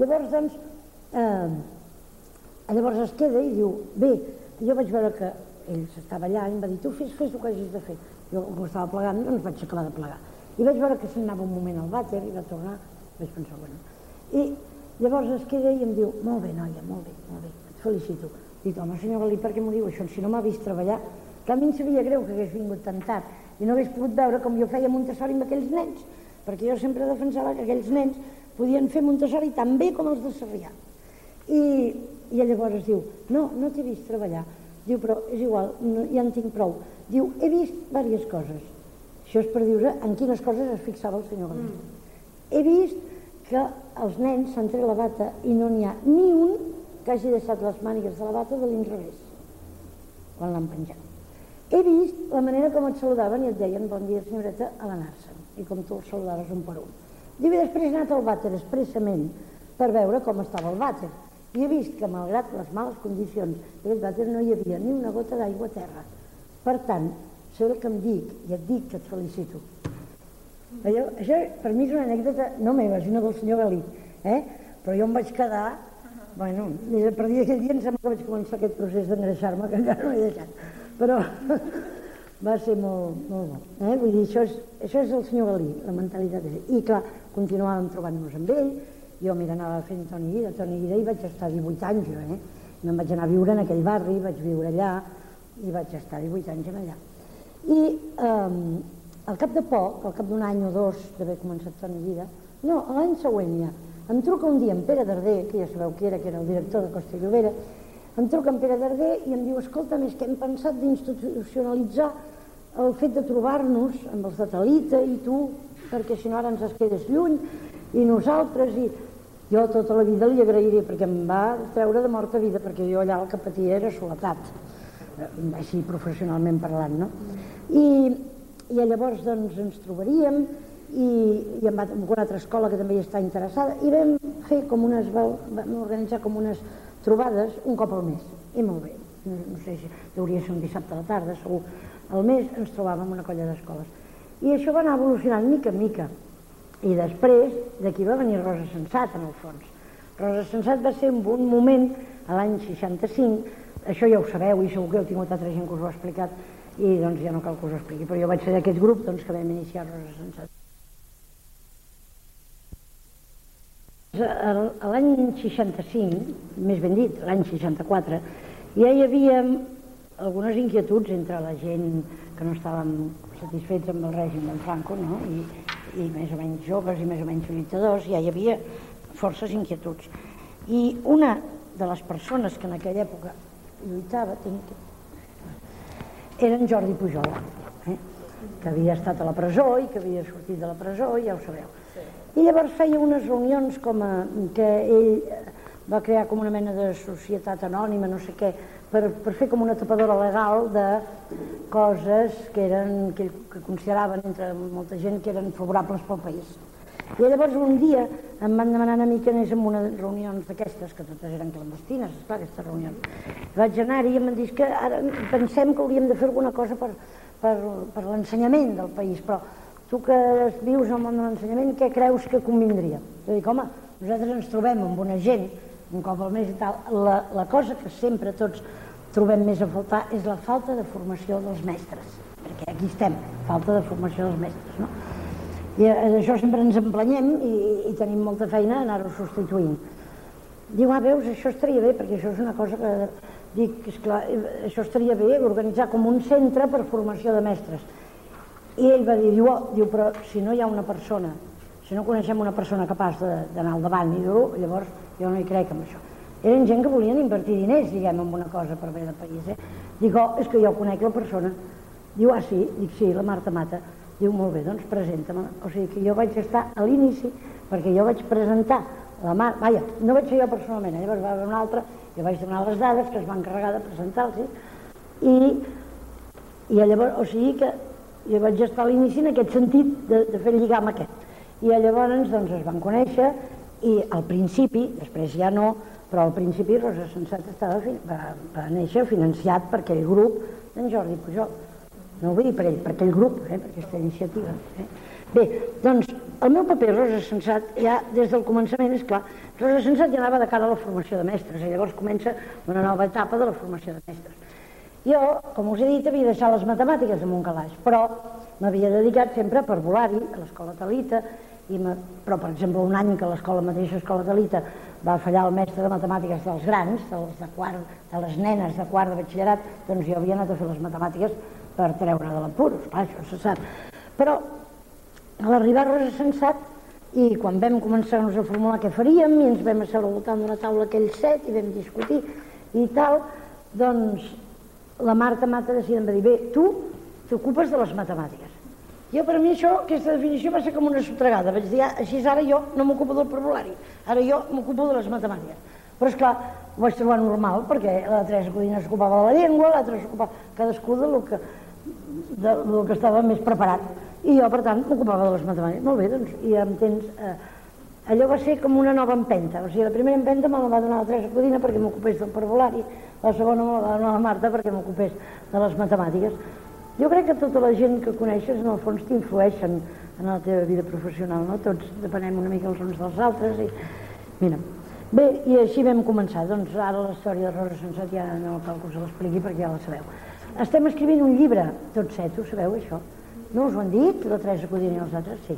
Llavors es queda i diu: bé, jo vaig veure que ell estava allà i em va dir: tu fes el que hagis de fer. Jo, com estava plegant, doncs vaig acabar de plegar. I vaig veure que se'n anava un moment al vàter i va tornar. Vaig pensar, bueno. I llavors es queda i em diu: molt bé, noia, molt bé, et felicito. Dic: home, senyor Galí, per què m'ho diu això? Si no m'ha vist treballar, que a mi em sabia greu que hagués vingut tan tard i no hagués pogut veure com jo feia Montessori amb aquells nens, perquè jo sempre defensava que aquells nens podien fer Montessori tan bé com els de Sarrià. I llavors diu: no t'he vist treballar. Diu: però és igual, ja en tinc prou. Diu: he vist diverses coses. Això és per dir-vos en quines coses es fixava el senyor Galí. He vist que els nens s'han tret la bata i no n'hi ha ni un que hagi deixat les mànigues de la bata de l'inrevés quan l'han penjat. He vist la manera com et saludaven i et deien: bon dia senyoreta, a l'anar-se'n, i com tu els saludaves un per un. Diu: i després he anat al vàter expressament per veure com estava el vàter i he vist que malgrat les males condicions d'aquest vàter no hi havia ni una gota d'aigua a terra. Per tant, sé el que em dic i et dic que et felicito. Veieu? Això per mi és una anècdota no meva, sinó del senyor Galí, però jo em vaig quedar, bueno, a partir d'aquell dia em sembla que vaig començar aquest procés d'engreixar-me, que encara no he deixat, però va ser molt bo. Vull dir, això és el senyor Galí, la mentalitat és. I clar, continuàvem trobant-nos amb ell, jo mira, anava fent Toni Guida i vaig estar 18 anys jo, me'n vaig anar a viure en aquell barri, vaig viure allà i vaig estar 18 anys allà. I al cap de poc, al cap d'un any o dos d'haver començat Toni Guida, no, l'any següent ja, em truca un dia en Pere Darder, que ja sabeu qui era, que era el director de Costa i Llobera, em truca en Pere Darder i em diu, escolta, és que hem pensat d'institucionalitzar el fet de trobar-nos amb els de Talita i tu, perquè si no ara ens es quedes lluny, i nosaltres, i jo tota la vida li agrairia, perquè em va treure de mort a vida, perquè jo allà el que patia era soledat, així professionalment parlant, no? I llavors doncs ens trobaríem, i em va amb una altra escola que també hi està interessada, i vam fer com vam organitzar com unes trobades un cop al mes, i molt bé, no sé si hauria de ser un dissabte a la tarda, segur, al mes ens trobàvem una colla d'escoles. I això va anar evolucionant mica en mica, i després d'aquí va venir Rosa Sensat, en el fons. Rosa Sensat va ser un moment, a l'any 65, això ja ho sabeu, i segur que heu tingut altra gent que us ho ha explicat, i doncs ja no cal que us ho expliqui, però jo vaig ser d'aquest grup que vam iniciar Rosa Sensat. L'any 65, més ben dit, l'any 64, ja hi havia algunes inquietuds entre la gent que no estàvem satisfets amb el règim d'en Franco, no? I més o menys joves i més o menys lluitadors, ja hi havia forces inquietuds. I una de les persones que en aquella època lluitava era en Jordi Pujol, que havia estat a la presó i que havia sortit de la presó, ja ho sabeu. I llavors feia unes reunions que ell va crear com una mena de societat anònima, no sé què, per fer com una tapadora legal de coses que consideraven entre molta gent que eren favorables pel país. I llavors un dia em van demanar a mi que anés en unes reunions d'aquestes, que totes eren clandestines, esclar, aquestes reunions. Vaig anar-hi i em van dir que ara pensem que hauríem de fer alguna cosa per l'ensenyament del país, però tu que vius al món de l'ensenyament, què creus que convindria? Jo dic, home, nosaltres ens trobem amb una gent, un cop al mes i tal, la cosa que sempre tots trobem més a faltar és la falta de formació dels mestres, perquè aquí estem, falta de formació dels mestres, no? I d'això sempre ens emprenyem i tenim molta feina a anar-ho substituint. Diu, veus, això estaria bé, perquè això és una cosa que dic, esclar, això estaria bé, organitzar com un centre per formació de mestres. I ell va dir, però si no hi ha una persona, si no coneixem una persona capaç d'anar al davant i dir-ho, llavors jo no hi crec en això. Eren gent que volien invertir diners, diguem, en una cosa per bé del país. Dic, és que jo conec la persona. Diu, sí? Dic, sí, la Marta Mata. Diu, molt bé, doncs presenta-me. O sigui que jo vaig estar a l'inici, perquè jo vaig presentar la Marta, vaja, no vaig ser jo personalment, llavors va haver una altra, jo vaig donar les dades que es van encarregar de presentar-los, i llavors, o sigui que jo vaig estar a l'inici en aquest sentit de fer lligam aquest. I llavors doncs es van conèixer i al principi, després ja no, però al principi Rosa Sensat va néixer financiat per aquell grup d'en Jordi Pujol. No ho vull dir per ell, per aquell grup, per aquesta iniciativa. Bé, doncs el meu paper Rosa Sensat ja des del començament és clar, Rosa Sensat ja anava de cara a la formació de mestres i llavors comença una nova etapa de la formació de mestres. Jo, com us he dit, havia deixat les matemàtiques en un calaix, però m'havia dedicat sempre per volar-hi a l'escola Talita, però per exemple un any que la mateixa escola Talita va fallar el mestre de matemàtiques dels grans, de les nenes de quart de batxillerat, doncs jo havia anat a fer les matemàtiques per treure de l'apur, clar, això se sap. Però a l'arribar a Rosa Sensat, i quan vam començar-nos a formular què faríem, i ens vam asseure al voltant d'una taula aquells 7 i vam discutir i tal, doncs la Marta Mata em va dir, bé, tu t'ocupes de les matemàtiques. Jo, per mi això, aquesta definició va ser com una sotregada. Vaig dir, així ara jo no m'ocupo del parvulari, ara jo m'ocupo de les matemàtiques. Però esclar, ho vaig trobar normal, perquè la Teresa Codina s'ocupava de la llengua, l'altra s'ocupava cadascú del que estava més preparat. I jo, per tant, m'ocupava de les matemàtiques. Molt bé, doncs, i ja em tens... Allò va ser com una nova empenta. O sigui, la primera empenta me la va donar la Teresa Codina perquè m'ocupés del parvulari, la segona me la va donar la Marta perquè m'ocupés de les matemàtiques. Jo crec que tota la gent que coneixes, en el fons, t'influeixen en la teva vida professional, no? Tots depenem una mica els uns dels altres i... Mira, bé, i així vam començar. Doncs ara la història de Rosa Sensat ja no cal que us l'expliqui perquè ja la sabeu. Estem escrivint un llibre, tots 7, ho sabeu, això? No us ho han dit, la Teresa Codina i els altres? Sí.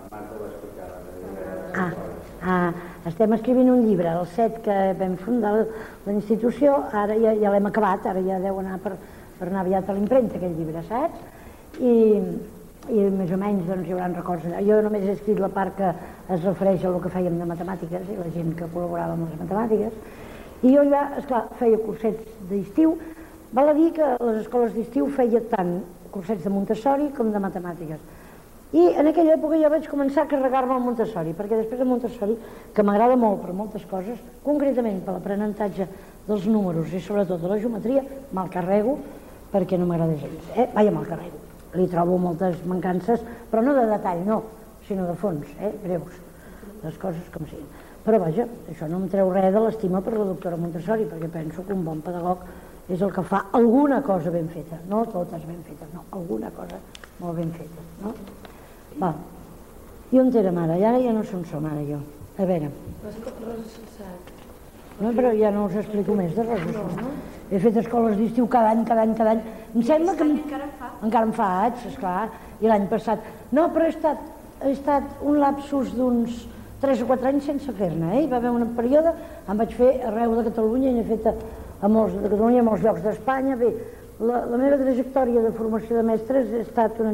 Estem escrivint un llibre, el 7 que vam fundar la institució, ara ja l'hem acabat, ara ja deu anar per anar aviat a l'impremta aquell llibre, saps? I més o menys doncs, hi haurà records allà. Jo només he escrit la part que es refereix a el que fèiem de matemàtiques i la gent que col·laborava amb les matemàtiques I jo allà, esclar, feia cursets d'estiu. Val a dir que a les escoles d'estiu feia tant cursets de Montessori com de matemàtiques. I en aquella època ja vaig començar a carregar-me al Montessori, perquè després de Montessori, que m'agrada molt per moltes coses, concretament per l'aprenentatge dels números i sobretot de la geometria, me'l carrego perquè no m'agrada gens. Vaja, me'l carrego. Li trobo moltes mancances, però no de detall, no, sinó de fons, greus, les coses com siguin. Però vaja, això no em treu res de l'estima per la doctora Montessori, perquè penso que un bon pedagog és el que fa alguna cosa ben feta, no totes ben fetes, no, alguna cosa molt ben feta, no? Va, i on érem ara? I ara ja no sé on som ara jo. A veure. Rosa Sensat. No, però ja no us explico més de Rosa Sensat. He fet escoles d'estiu cada any. Em sembla que... Encara en faig, esclar, i l'any passat. No, però he estat un lapsus d'uns 3 o 4 anys sense fer-ne, Hi va haver un període, em vaig fer arreu de Catalunya i n'he fet a molts de Catalunya, a molts llocs d'Espanya. Bé, la meva trajectòria de formació de mestres ha estat una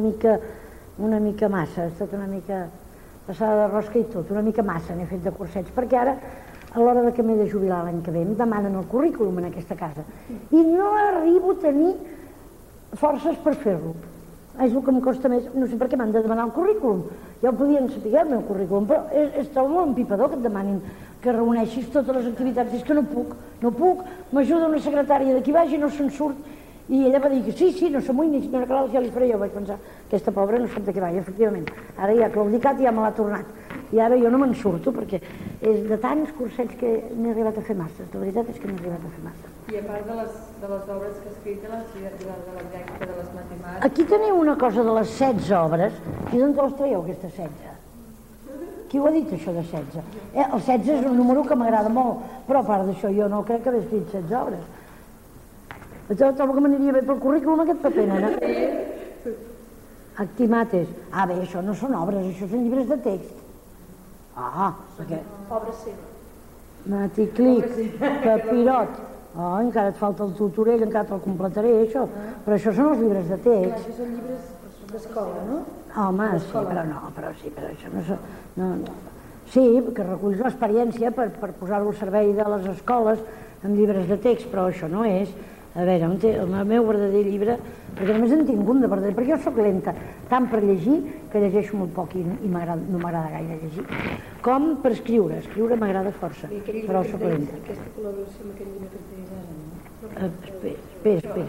mica massa, ha estat una mica passada de rosca i tot, una mica massa n'he fet de cursets, perquè ara, a l'hora que m'he de jubilar l'any que ve, em demanen el currículum en aquesta casa i no arribo a tenir forces per fer-lo. És el que em costa més, no sé per què m'han de demanar el currículum, ja ho podien saber el meu currículum, però és trobo molt empipador que et demanin que reuneixis totes les activitats, és que no puc, m'ajuda una secretària d'aquí baix i no se'n surt, i ella va dir que sí, no s'amoïni, senyora Caral, ja li faré. Jo vaig pensar, aquesta pobra no sap de què va, i efectivament, ara ja claudicat i ja me l'ha tornat, i ara jo no me'n surto, perquè és de tants cursets que n'he arribat a fer masses, la veritat és que n'he arribat a fer masses. I a part de les obres que ha escrit, de la didàctica de les matemàtiques... Aquí teniu una cosa de les 16 obres, i d'on te les traieu, aquestes 16? Qui ho ha dit, això de 16? El 16 és un número que m'agrada molt, però a part d'això jo no crec que haver escrit 16 obres. Trobo que m'aniria bé pel currículum aquest paper, nena. Actimates. Bé, això no són obres, això són llibres de text. Perquè... Obres seves. Maticlic, papirot. Encara et falta el tutorell, encara te'l completaré, això. Però això són els llibres de text. Això són llibres d'escola, no? Home, sí, però això no són... Sí, que reculls l'experiència per posar-ho al servei de les escoles amb llibres de text, però això no és... A veure, el meu verdader llibre, perquè només en tinc un de verdader, perquè jo sóc lenta, tant per llegir, que llegeixo molt poc i no m'agrada gaire llegir, com per escriure m'agrada força, però sóc lenta. Aquesta col·laboració amb aquell llibre que tens ara, no? Espera.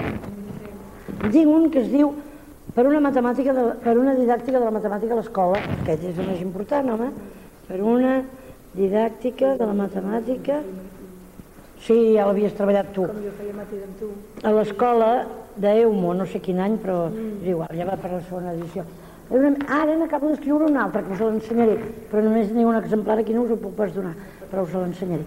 Tinc un que es diu per una didàctica de la matemàtica a l'escola, aquest és el més important, home, per una didàctica de la matemàtica... Sí, ja l'havies treballat tu. Com jo feia matí amb tu. A l'escola d'Eumo, no sé quin any, però és igual, ja va per la segona edició. Ara n'acabo d'escriure un altre, que us l'ensenyaré, però només n'hi ha un exemplar aquí, no us ho puc pas donar, però us l'ensenyaré.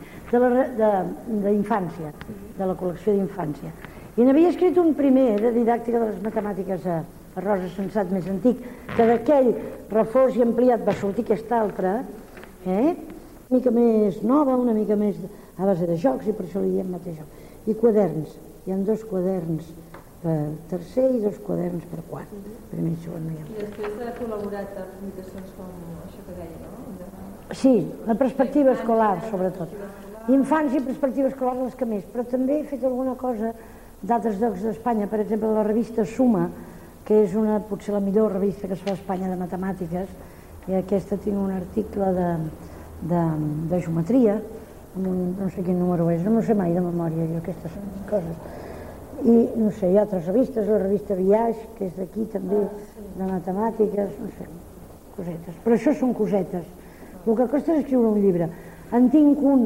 D'infància, de la col·lecció d'infància. I n'havia escrit un primer de didàctica de les matemàtiques a Rosa Sensat, més antic, que d'aquell reforç i ampliat va sortir aquesta altra, una mica més nova, una mica més a base de jocs, i per això li diem mateix joc. I quaderns, hi ha 2 quaderns per tercer i 2 quaderns per quart. Primer i segon no hi ha. I després ha col·laborat amb publicacions com això que deia, no? Sí, la perspectiva escolar, sobretot. Infants i perspectiva escolar, les que més, però també he fet alguna cosa d'altres llocs d'Espanya, per exemple la revista Suma, que és potser la millor revista que es fa a Espanya de matemàtiques, i aquesta tinc un article de geometria, no sé quin número és, no m'ho sé mai de memòria jo aquestes coses. I no sé, hi ha altres revistes, la revista Viaix, que és d'aquí també, de matemàtiques, no sé, cosetes. Però això són cosetes. El que costa és escriure un llibre. En tinc un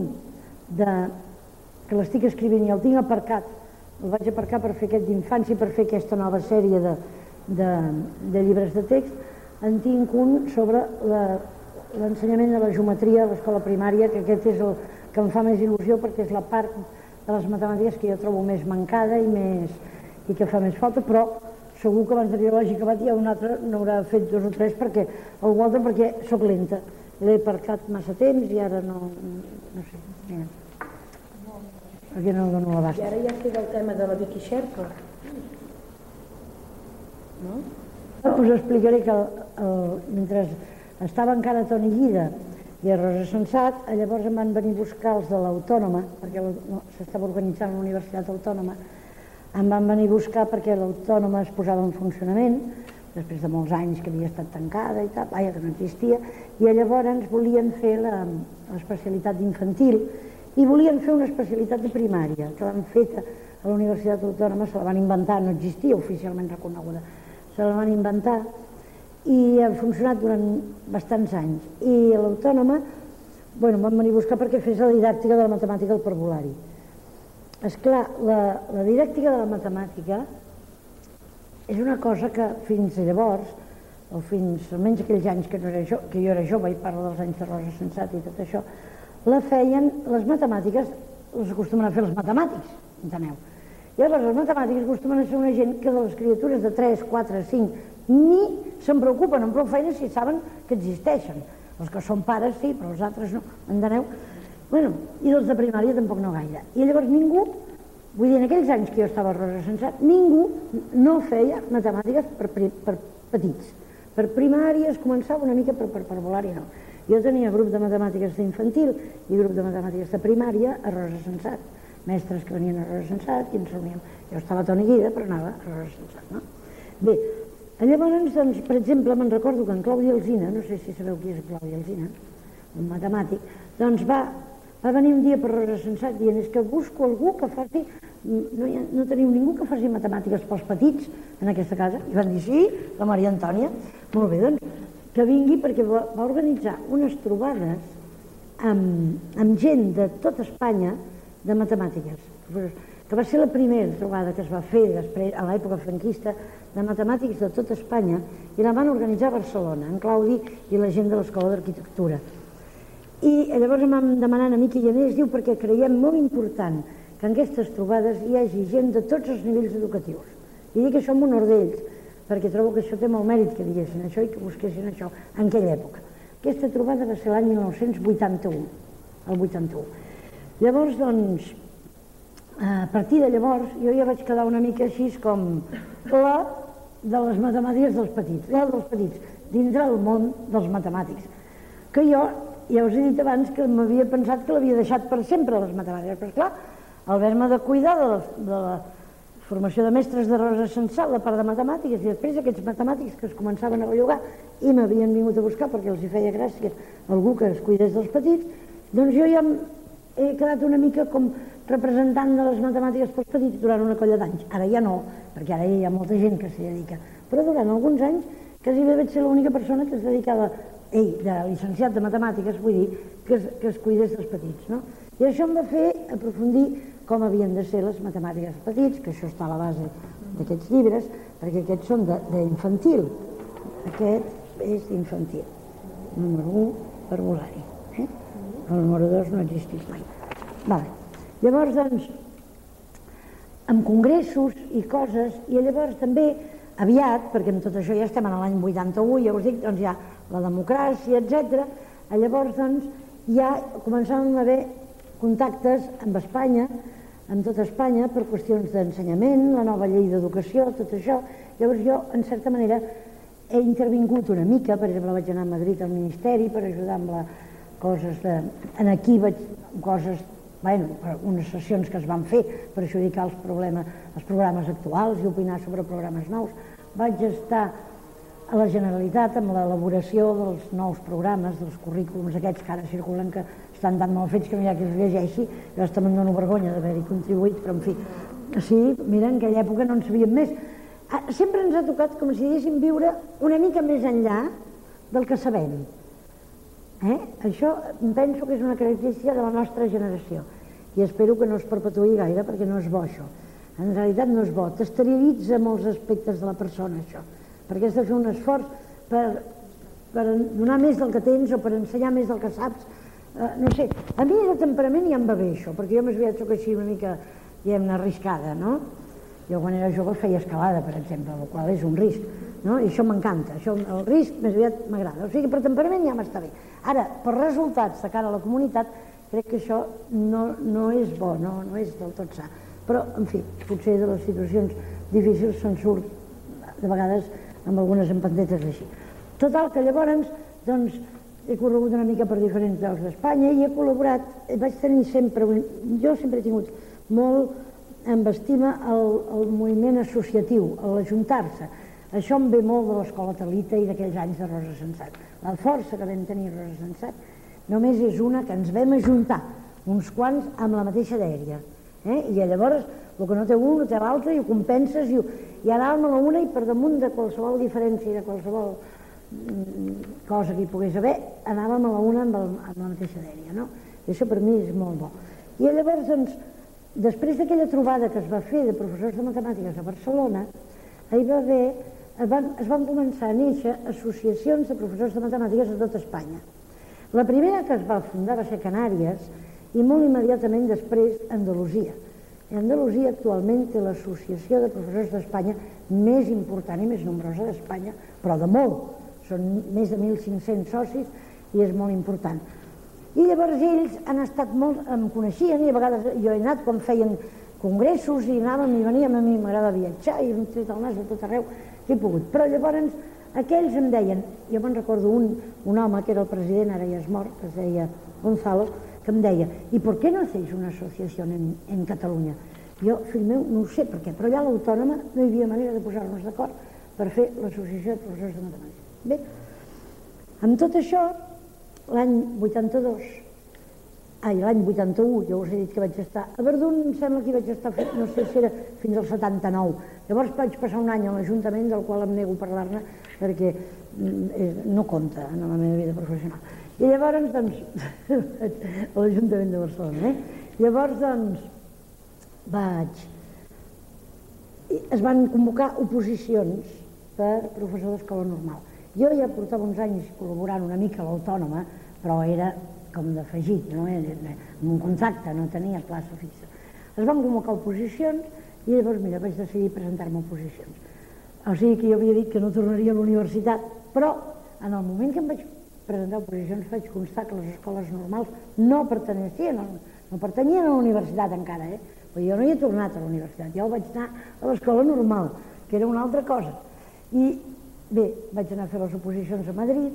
que l'estic escrivint i el tinc aparcat, el vaig aparcar per fer aquest d'infància i per fer aquesta nova sèrie de llibres de text. En tinc un sobre l'ensenyament de la geometria a l'escola primària, que aquest és el que em fa més il·lusió perquè és la part de les matemàtiques que jo trobo més mancada i que fa més falta, però segur que abans de biològica acabat hi ha un altre, n'haurà fet 2 o 3 perquè algú altre perquè sóc lenta. L'he aparcat massa temps i ara no sé, mira, perquè no dono l'abast. I ara ja queda el tema de la Vicky Sherpa. No? Us explicaré que mentre estava encara a Toni Guida i a Rosa Sensat. Llavors em van venir a buscar els de l'Autònoma, perquè s'estava organitzant la Universitat Autònoma, em van venir a buscar perquè l'Autònoma es posava en funcionament, després de molts anys que havia estat tancada i tal, que no existia, i llavors volien fer l'especialitat d'infantil i volien fer una especialitat de primària, que l'han fet a la Universitat Autònoma, se la van inventar, no existia oficialment reconeguda, se la van inventar i ha funcionat durant bastants anys. I a l'Autònoma em van venir a buscar perquè fes la didàctica de la matemàtica al parvulari. Esclar, la didàctica de la matemàtica és una cosa que fins llavors, o fins almenys aquells anys que jo era jove, i parlo dels anys de Rosa Sensat i tot això, la feien, les matemàtiques les acostumen a fer els matemàtics, enteneu? Llavors els matemàtics acostumen a ser una gent que de les criatures de 3, 4, 5 ni se'n preocupen amb prou feines si saben que existeixen. Els que són pares sí, però els altres no, enteneu? I els de primària tampoc no gaire. I llavors ningú, vull dir, en aquells anys que jo estava a Rosa Sensat, ningú no feia matemàtiques per petits. Per primària es començava una mica, però per parvulari no. Jo tenia grup de matemàtiques d'infantil i grup de matemàtiques de primària a Rosa Sensat. Mestres que venien a Rosa Sensat i ens reuníem. Jo estava a Toni Guida, però anava a Rosa Sensat, no? Bé, llavors, doncs, per exemple, me'n recordo que en Claudi Alsina, no sé si sabeu qui és Claudi Alsina, un matemàtic, doncs va venir un dia per Rosa Sensat dient és que busco algú que faci, no teniu ningú que faci matemàtiques pels petits en aquesta casa? I van dir sí, la Maria Antònia. Molt bé, doncs, que vingui perquè va organitzar unes trobades amb gent de tot Espanya de matemàtiques, que va ser la primera trobada que es va fer després, a l'època franquista, de matemàtics de tot Espanya, i la van organitzar a Barcelona, en Claudi i la gent de l'Escola d'Arquitectura. I llavors em van demanar a mi que hi anés, diu, perquè creiem molt important que en aquestes trobades hi hagi gent de tots els nivells educatius. I dic això en honor d'ells, perquè trobo que això té molt mèrit que diguessin això i que busquessin això en aquella època. Aquesta trobada va ser l'any 1981, el 81. Llavors, doncs, a partir de llavors, jo ja vaig quedar una mica així com la de les matemàtiques dels petits, dintre el món dels matemàtics. Que jo, ja us he dit abans, que m'havia pensat que l'havia deixat per sempre, les matemàtiques, però esclar, al haver-me de cuidar de la formació de mestres de Rosa Sensat, la part de matemàtiques, i després aquests matemàtics que es començaven a bellugar i m'havien vingut a buscar perquè els hi feia gràcia algú que es cuidés dels petits, doncs jo ja he quedat una mica com representant de les matemàtiques pels petits durant una colla d'anys. Ara ja no, perquè ara hi ha molta gent que s'hi dedica, però durant alguns anys quasi bé vaig ser l'única persona que es dedicava, de llicenciat de matemàtiques, vull dir, que es cuidés dels petits, no? I això em va fer aprofundir com havien de ser les matemàtiques petits, que això està a la base d'aquests llibres, perquè aquests són d'infantil. Aquest és d'infantil. Número 1, parvulari. El número 2 no existeix mai. Llavors, doncs, amb congressos i coses, i llavors també aviat, perquè amb tot això ja estem en l'any 81, ja us dic, doncs hi ha la democràcia, etc. Llavors, doncs, ja començaven a haver contactes amb Espanya, amb tota Espanya, per qüestions d'ensenyament, la nova llei d'educació, tot això. Llavors jo, en certa manera, he intervingut una mica, per exemple, vaig anar a Madrid al Ministeri per ajudar amb coses de... Aquí vaig... coses, unes sessions que es van fer per adjudicar els programes actuals i opinar sobre programes nous. Vaig estar a la Generalitat amb l'elaboració dels nous programes, dels currículums aquests que ara circulen, que estan tan mal fets que no hi ha qui els llegeixi. Jo hasta me'n dono vergonya d'haver-hi contribuït, però en fi, sí, mira, en aquella època no en sabíem més. Sempre ens ha tocat com si diguéssim viure una mica més enllà del que sabem. Això penso que és una característica de la nostra generació i espero que no es perpetuï gaire perquè no és bo això. En realitat no és bo, t'esterilitza molts aspectes de la persona això, perquè has de fer un esforç per donar més del que tens o per ensenyar més del que saps. No sé, a mi de temperament ja em va bé això, perquè jo més aviat soc així una mica, diguem-ne, arriscada, no? Jo quan era jove feia escalada, per exemple, el qual és un risc, no? I això m'encanta, el risc més aviat m'agrada, o sigui que per temperament ja m'està bé. Ara, per resultats de cara a la comunitat, crec que això no és bo, no és del tot sa. Però, en fi, potser de les situacions difícils se'n surt de vegades amb algunes empantetes així. Total, que llavors, doncs, he corregut una mica per diferents llocs d'Espanya i he col·laborat, vaig tenir sempre, jo sempre he tingut molt en estima el moviment associatiu, l'ajuntar-se. Això em ve molt de l'escola Talita i d'aquells anys de Rosa Sensat. La força que vam tenir Rosa Sensat només és una que ens vam ajuntar, uns quants amb la mateixa dèria. I llavors el que no té un ho té l'altre i ho compenses i anàvem a la una i per damunt de qualsevol diferència i de qualsevol cosa que hi pogués haver, anàvem a la una amb la mateixa dèria. I això per mi és molt bo. I llavors, doncs, després d'aquella trobada que es va fer de professors de matemàtiques a Barcelona, es van començar a néixer associacions de professors de matemàtiques a tot Espanya. La primera que es va fundar va ser Canàries i molt immediatament després Andalusia. Andalusia actualment té l'associació de professors d'Espanya més important i més nombrosa d'Espanya, però de molt. Són més de 1.500 socis i és molt important. I llavors ells han estat molt, em coneixien i a vegades jo he anat quan feien congressos i anàvem i veníem, a mi m'agrada viatjar i hem tret el nas de tot arreu que he pogut. Però llavors aquells em deien, jo me'n recordo un home que era el president, ara ja és mort, que es deia Gonzalo, que em deia, ¿y por qué no hacéis una asociación en Catalunya? Jo, fill meu, no ho sé per què, però allà a l'Autònoma no hi havia manera de posar-nos d'acord per fer l'associació de professors de matemàtiques. Bé, amb tot això, l'any 82, l'any 81, jo us he dit que vaig estar a Verdun, em sembla que hi vaig estar, no sé si era fins al 79. Llavors vaig passar un any a l'Ajuntament, del qual em nego a parlar-ne, perquè no compta en la meva vida professional. I llavors, doncs, a l'Ajuntament de Barcelona, llavors, doncs, es van convocar oposicions per professor d'escola normal. Jo ja portava uns anys col·laborant una mica a l'Autònoma, però era com d'afegit, amb un contracte, no tenia plaça fixa. Es van convocar oposicions i llavors, mira, vaig decidir presentar-me oposicions. O sigui que jo havia dit que no tornaria a la universitat, però en el moment que em vaig presentar oposicions vaig constar que les escoles normals no pertanyien a la universitat encara, però jo no hi he tornat a la universitat, jo vaig anar a l'escola normal, que era una altra cosa. I bé, vaig anar a fer les oposicions a Madrid,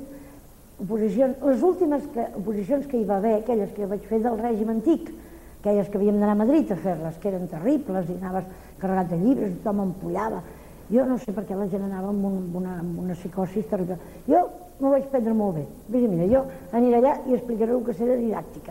les últimes oposicions que hi va haver, aquelles que vaig fer del règim antic, aquelles que havíem d'anar a Madrid a fer-les, que eren terribles, i anaves carregat de llibres, tothom empollava. Jo no sé per què la gent anava amb una psicosi terrible. Jo m'ho vaig prendre molt bé. Mira, jo aniré allà i explicaré el que sé de didàctica.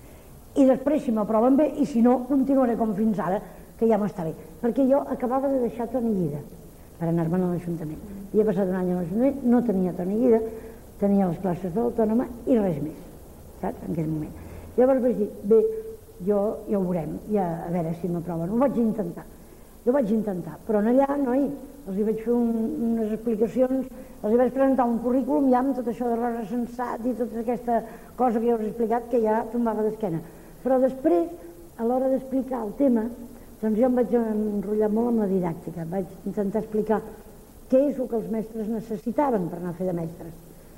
I després, si m'aproven bé, i si no, continuaré com fins ara, que ja m'està bé. Perquè jo acabava de deixar Toni Guida per anar-me'n a l'Ajuntament. Havia passat un any a l'Ajuntament, no tenia Toni Guida, tenia les classes de l'Autònoma i res més, saps, en aquell moment. Llavors vaig dir, bé, ja ho veurem, a veure si m'aproven. Ho vaig intentar, però allà, noi, els hi vaig fer unes explicacions, els hi vaig presentar un currículum ja amb tot això de Rosa Sensat i tota aquesta cosa que ja us he explicat que ja tombava d'esquena. Però després, a l'hora d'explicar el tema, doncs jo em vaig enrotllar molt amb la didàctica, vaig intentar explicar què és el que els mestres necessitaven per anar a fer de mestres.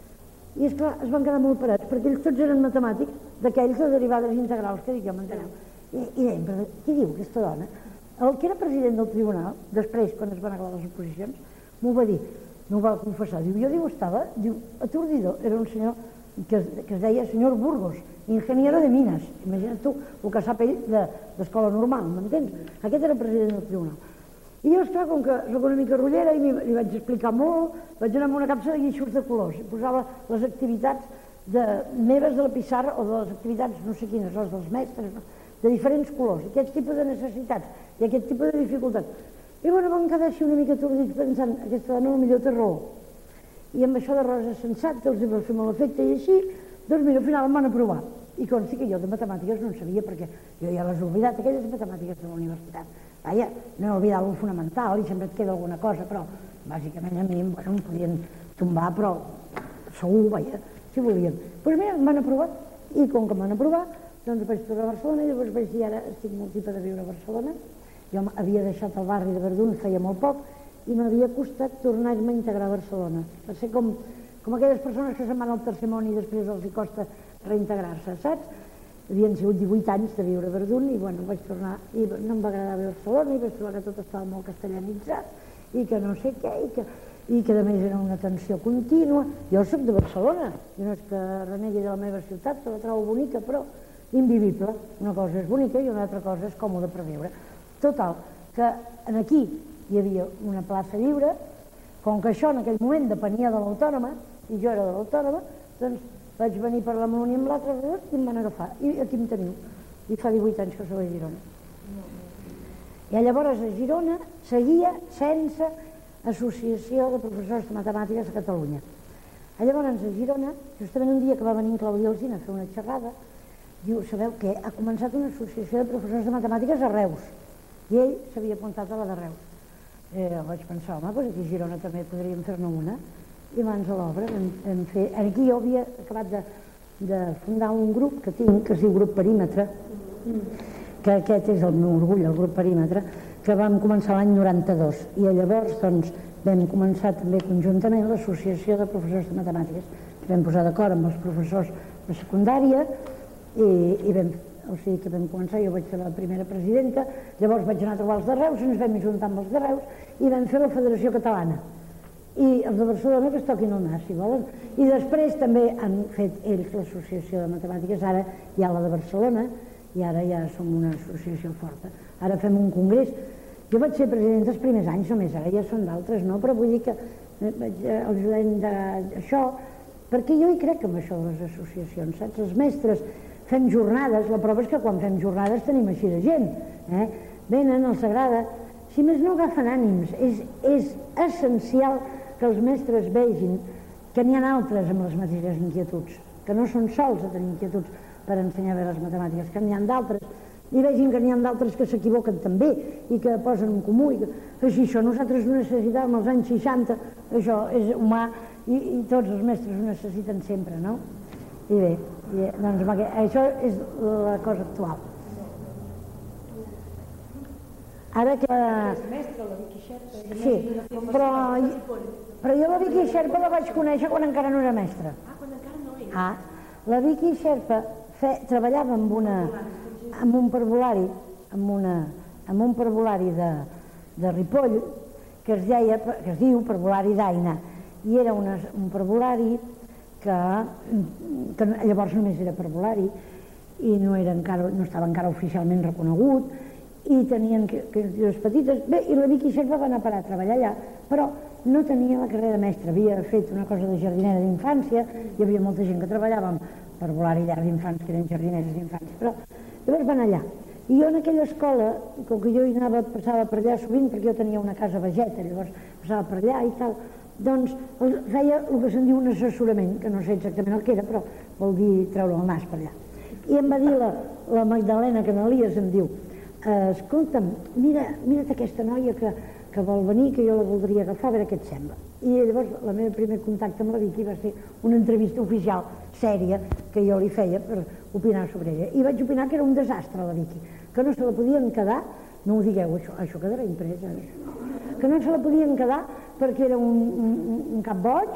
I esclar, es van quedar molt parats, perquè ells tots eren matemàtics, d'aquells de derivades integrals, que dic jo m'enteneu. I deien, però què diu aquesta dona? El que era president del tribunal, després, quan es van acabar les oposicions, m'ho va dir, m'ho va confessar, diu, estava atordidor, era un senyor que es deia senyor Burgos, ingeniero de mines, imagina't tu el que sap ell d'escola normal, m'entens? Aquest era president del tribunal. I jo, esclar, com que soc una mica rotllera i li vaig explicar molt, vaig anar amb una capsa de guixos de colors i posava les activitats meves de la pissarra o de les activitats no sé quines, les dels mestres, de diferents colors, aquest tipus de necessitats i aquest tipus de dificultats. I bueno, vam quedar així una mica atordits pensant, aquesta dona potser té raó. I amb això de Rosa Sensat, que els va fer molt efecte i així, doncs mira, al final em van aprovar. I consti que jo de matemàtiques no en sabia, perquè jo ja les he oblidat, aquelles matemàtiques de la universitat. Vaja, no he oblidat el fonamental i sempre et queda alguna cosa, però bàsicament a mi em podien tombar, però segur, vaja, si volien. Doncs mira, em van aprovar, i com que em van aprovar, doncs vaig tornar a Barcelona i llavors vaig dir, ara estic molt tipa de viure a Barcelona. Jo havia deixat el barri de Verdun feia molt poc i m'havia costat tornar-me a integrar a Barcelona. Va ser com aquelles persones que se'n van al tercer món i després els hi costa reintegrar-se, saps? Havien sigut 18 anys de viure a Verdun i bueno, vaig tornar i no em va agradar bé Barcelona i vaig trobar que tot estava molt castellanitzat i que no sé què i que a més era una tensió contínua. Jo soc de Barcelona, i no és que renegui de la meva ciutat, que la trobo bonica, però invivible. Una cosa és bonica i una altra cosa és còmode per viure. Total, que aquí hi havia una plaça lliure, com que això en aquell moment depenia de l'Autònoma, i jo era de l'Autònoma, doncs vaig venir per la l'un i amb l'altre i em van agafar. I aquí em teniu. I fa 18 anys que soc a Girona. I llavors a Girona seguia sense Associació de Professors de Matemàtiques a Catalunya. Llavors a Girona, justament un dia que va venir en Claudi Alsina a fer una xerrada, diu, sabeu què? Ha començat una associació de professors de matemàtiques a Reus. I ell s'havia apuntat a la de Reus. Vaig pensar, home, doncs aquí a Girona també podríem fer-ne una. I abans a l'obra vam fer... Aquí jo havia acabat de fundar un grup que tinc, que es diu Grup Perímetre, que aquest és el meu orgull, el Grup Perímetre, que vam començar l'any 92. I llavors doncs, vam començar també conjuntament l'Associació de Professors de Matemàtiques. Vam posar d'acord amb els professors de secundària i vam, o sigui que vam començar, jo vaig ser la primera presidenta, llavors vaig anar a trobar els de Reus, ens vam ajuntar amb els de Reus i vam fer la Federació Catalana. I els de Barcelona que es toquin el nas, si volen. I després també han fet ells l'Associació de Matemàtiques, ara hi ha la de Barcelona i ara ja som una associació forta. Ara fem un congrés. Jo vaig ser presidenta els primers anys només, ara ja són d'altres, no? Però vull dir que els ajudem d'això, perquè jo hi crec en això de les associacions, saps? Els mestres fem jornades, la prova és que quan fem jornades tenim així de gent, venen, els agrada, si més no agafen ànims, és essencial que els mestres vegin que n'hi ha altres amb les mateixes inquietuds, que no són sols a tenir inquietuds per ensenyar bé les matemàtiques, que n'hi ha d'altres, i vegin que n'hi ha d'altres que s'equivoquen també i que posen en comú, i així això nosaltres ho necessitàvem als anys 60, això és humà i tots els mestres ho necessiten sempre, no? I bé, doncs això és la cosa actual. Ara que... És mestra, la Vicky Sherpa. Sí, però jo la Vicky Sherpa la vaig conèixer quan encara no era mestra. Quan encara no era. La Vicky Sherpa treballava amb un parvulari, amb un parvulari de Ripoll, que es diu parvulari d'Aina, i era un parvulari que llavors només era parvulari i no estava encara oficialment reconegut, i tenien criatures petites. Bé, i la Vicky Sherpa va anar a parar a treballar allà, però no tenia la carrera de mestra, havia fet una cosa de jardinera d'infància, hi havia molta gent que treballava amb parvulari llar d'infants, que eren jardineres d'infància, però llavors van allà. I jo en aquella escola, com que jo hi passava per allà sovint, perquè jo tenia una casa vegeta, llavors passava per allà i tal, doncs feia el que se'n diu un assessorament, que no sé exactament el que era, però vol dir treure el nas per allà. I em va dir la Magdalena Canalies, em diu, escolta'm, mira't aquesta noia que vol venir, que jo la voldria agafar, a veure què et sembla. I llavors el meu primer contacte amb la Vicky va ser una entrevista oficial sèria que jo li feia per opinar sobre ella. I vaig opinar que era un desastre la Vicky, que no se la podien quedar, no ho digueu, això quedarà imprès, que no se la podien quedar perquè era un cap boig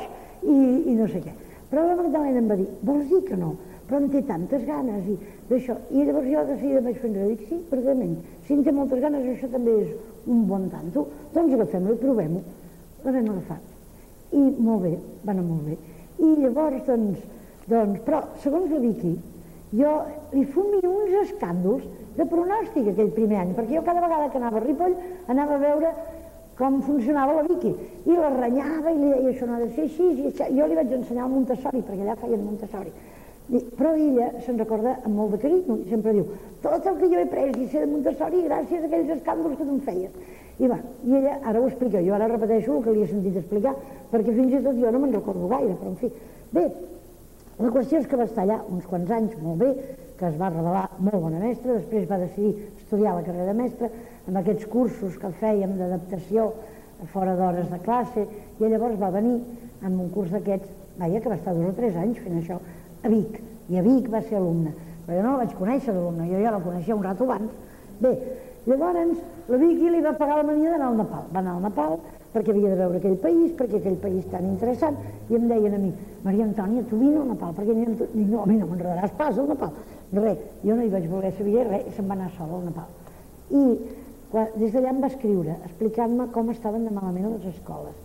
i no sé què. Però la Magdalena em va dir, vols dir que no? Però en té tantes ganes i d'això. I llavors jo de seguida vaig prendre, dic, sí, precisament, si en té moltes ganes això també és un bon tanto, doncs agafem-lo i provem-ho. La vam agafar. I molt bé, va anar molt bé. I llavors, doncs, però segons la Vicky, jo li fumia uns escàndols de pronòstic aquell primer any, perquè jo cada vegada que anava a Ripoll anava a veure com funcionava la Vicky, i la renyava i li deia això no ha de ser així, i jo li vaig ensenyar el Montessori, perquè allà feien Montessori. Però ella se'n recorda amb molt de carinyo i sempre diu, tot el que jo he pres i sé de Montessori gràcies a aquells escàndols que tu em feies. I ella ara ho explica, jo ara repeteixo el que li he sentit explicar, perquè fins i tot jo no me'n recordo gaire, però en fi. Bé, la qüestió és que va estar allà uns quants anys molt bé, que es va revelar molt bona mestra, després va decidir estudiar la carrera de mestra, amb aquests cursos que fèiem d'adaptació fora d'hores de classe, i llavors va venir amb un curs d'aquests, que va estar 2 o 3 anys fent això, a Vic, i a Vic va ser alumne, però jo no la vaig conèixer d'alumne, jo ja la coneixia un rato abans. Bé, llavors la Vicky li va pagar la mania d'anar al Nepal. Va anar al Nepal perquè havia de veure aquell país tan interessant, i em deien a mi, Maria Antònia, tu vine al Nepal, perquè dic, no, a mi no m'enredaràs pas al Nepal. Res, jo no hi vaig voler saber res, se'n va anar sol al Nepal. I des d'allà em va escriure explicant-me com estaven de malament a les escoles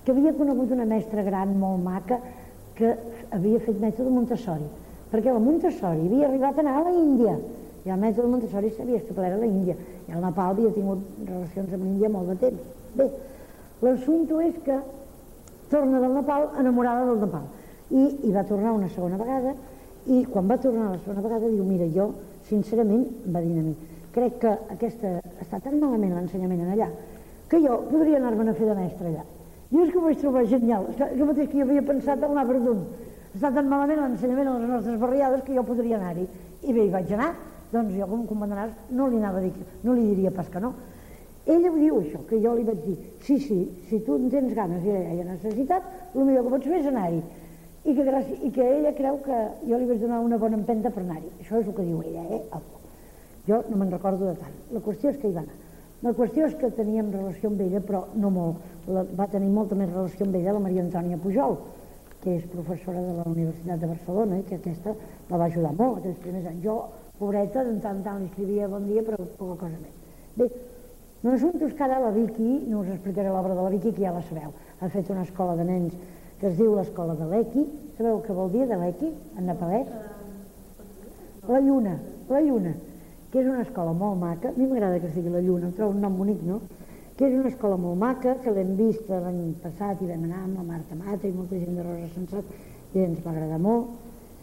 que havia conegut una mestra gran molt maca que havia fet mètode Montessori, perquè la Montessori havia arribat a anar a l'Índia, i el mètode Montessori s'havia establert a l'Índia, i el Nepal havia tingut relacions amb l'Índia molt de temps. Bé, l'assumpte és que torna del Nepal enamorada del Nepal, i va tornar una segona vegada, i quan va tornar la segona vegada diu, mira, jo, sincerament, va dir a mi, crec que està tan malament l'ensenyament allà, que jo podria anar-me'n a fer de mestre allà. Jo és que ho vaig trobar genial, jo mateix que jo havia pensat en anar a Verdun, està tan malament l'ensenyament a les nostres barriades que jo podria anar-hi, i bé, hi vaig anar, doncs jo, com comprendràs, no li diria pas que no. Ella ho diu això, que jo li vaig dir, sí, si tu en tens ganes i hi ha necessitat, el millor que pots fer és anar-hi, i que ella creu que jo li vaig donar una bona empenta per anar-hi. Això és el que diu ella, jo no me'n recordo de tant. La qüestió és que hi va anar. La qüestió és que teníem relació amb ella, però no molt. Va tenir molta més relació amb ella la Maria Antònia Pujol, que és professora de la Universitat de Barcelona, i que aquesta la va ajudar molt aquests primers anys. Jo, pobreta, de tant en tant li escrivia bon dia, però poca cosa més. Bé, l'assumpte és que ara la Vicky, no us explicaré l'obra de la Vicky, que ja la sabeu, ha fet una escola de nens que es diu l'Escola de l'Equi. Sabeu què vol dir de l'Equi, en nepalès? La lluna, que és una escola molt maca. A mi m'agrada que es digui la lluna, em trobo un nom bonic, no? Que és una escola molt maca, que l'hem vist l'any passat i vam anar amb la Marta Mata i molta gent de Rosa Sensat, i ens va agradar molt.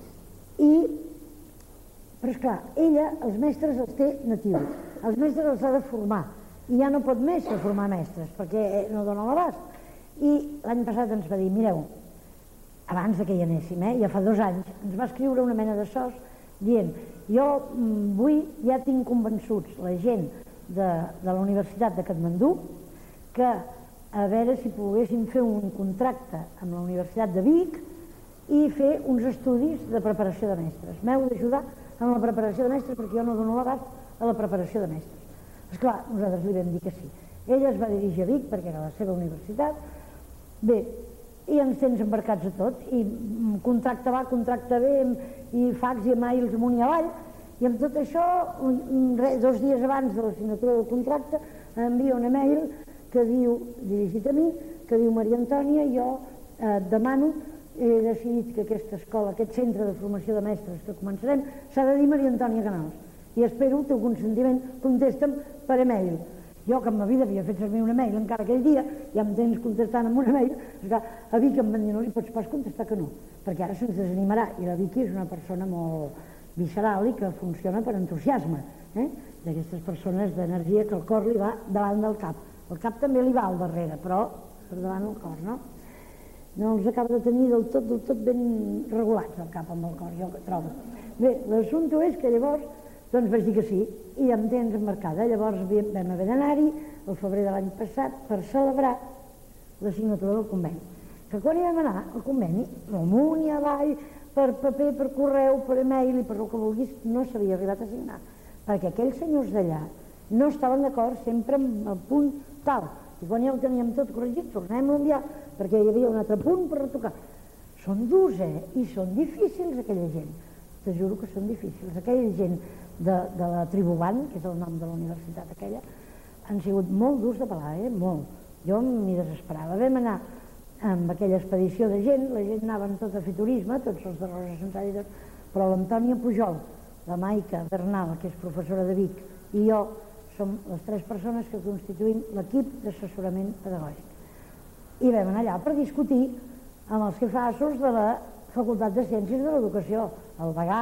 Però esclar, ella, els mestres els té natius, els mestres els ha de formar, i ja no pot més formar mestres, perquè no dona l'abast. I l'any passat ens va dir, mireu, abans que hi anéssim, ja fa 2 anys, ens va escriure una mena de sos dient, jo ja tinc convençuts la gent de la Universitat de Katmandú que a veure si poguéssim fer un contracte amb la Universitat de Vic i fer uns estudis de preparació de mestres. M'heu d'ajudar amb la preparació de mestres perquè jo no dono l'abast a la preparació de mestres. Esclar, nosaltres li vam dir que sí. Ella es va dirigir a Vic perquè era la seva universitat. Bé, i ens tens embarcats a tot, i contracte va, contracte ve, i fax i mails amunt i avall, i amb tot això, 2 dies abans de la signatura del contracte, envia un email que diu, dirigit a mi, que diu, Maria Antònia, jo et demano, he decidit que aquesta escola, aquest centre de formació de mestres que començarem, s'ha de dir Maria Antònia Canals, i espero el teu consentiment, contesta'm per email. Jo, que en ma vida havia fet servir un email encara aquell dia, ja em tens contestant amb un email, a Vic em van dir, no li pots pas contestar que no, perquè ara se'ns desanimarà, i la Vicky és una persona molt visceral i que funciona per entusiasme, d'aquestes persones d'energia que el cor li va davant del cap. El cap també li va al darrere, però per davant el cor, no? No els acaba de tenir del tot ben regulats el cap amb el cor, jo trobo. Bé, l'assumpte és que llavors doncs vaig dir que sí, i ja em tens embarcada. Llavors vam haver d'anar-hi el febrer de l'any passat per celebrar la signatura del conveni. Que quan hi vam anar al conveni, amunt i avall, per paper, per correu, per email i per el que vulguis, no s'havia arribat a signar, perquè aquells senyors d'allà no estaven d'acord sempre amb el punt tal, i quan ja ho teníem tot corregit tornem a enviar, perquè hi havia un altre punt per retocar. Són durs, i són difícils aquella gent, te juro que són difícils. Aquella gent de la Tribuban, que és el nom de la universitat aquella, han sigut molt durs de pelar, molt. Jo m'hi desesperava. Vam anar amb aquella expedició de gent, la gent anava tot a fer turisme, tots els de Rosa Sensat i tot, però l'Antònia Pujol, la Maica Bernal, que és professora de Vic, i jo som les 3 persones que constituïm l'equip d'assessorament pedagògic. I vam anar allà per discutir amb els jefassos de la Facultat de Ciències de l'Educació, el Bagà,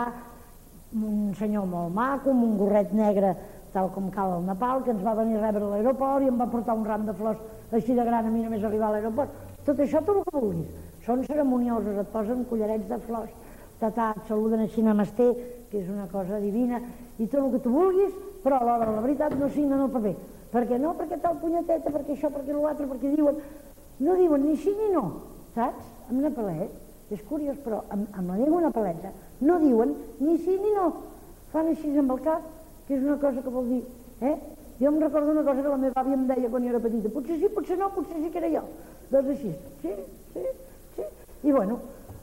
un senyor molt maco, amb un gorret negre tal com cal al Nepal, que ens va venir a rebre a l'aeroport i em va portar un ram de flors així de gran a mi només arribar a l'aeroport. Tot això, tot el que vulguis. Són ceremoniosos, et posen collarets de flors, et saluden així namasté, que és una cosa divina, i tot el que tu vulguis, però a l'hora de la veritat no signen el paper. Per què no? Perquè tal punyeteta, perquè això, perquè l'altre, perquè diuen... No diuen ni sí ni no, saps? En nepalès, és curiós, però amb la llengua nepalesa no diuen ni sí ni no. Fan així amb el cap, que és una cosa que vol dir, Jo em recordo una cosa que la meva àvia em deia quan jo era petita, potser sí, potser no, potser sí que era jo. Doncs així, sí. I bueno,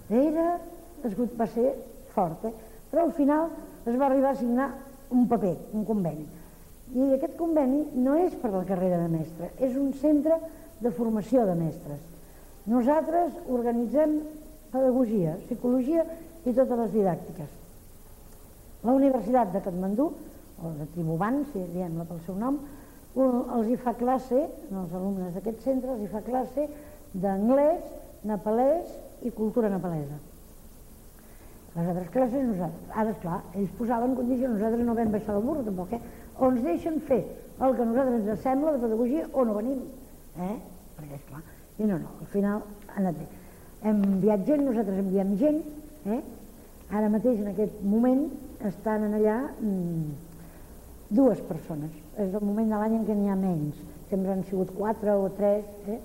va ser fort, però al final es va arribar a signar un paper, un conveni. I aquest conveni no és per la carrera de mestre, és un centre de formació de mestres. Nosaltres organitzem pedagogia, psicologia i totes les didàctiques. La Universitat de Katmandú, o de Tribhuvan, si diem-la pel seu nom, els hi fa classe, als alumnes d'aquest centre, els hi fa classe d'anglès, nepalès i cultura nepalesa. Les altres classes nosaltres. Ara, esclar, ells posaven condicions, nosaltres no vam baixar del burro tampoc, o ens deixen fer el que a nosaltres ens sembla de pedagogia o no venim. Perquè, esclar, i no, al final ha anat bé. Hem enviat gent, nosaltres enviem gent, ara mateix en aquest moment estan allà 2 persones. És el moment de l'any en què n'hi ha menys, sempre han sigut 4 o 3,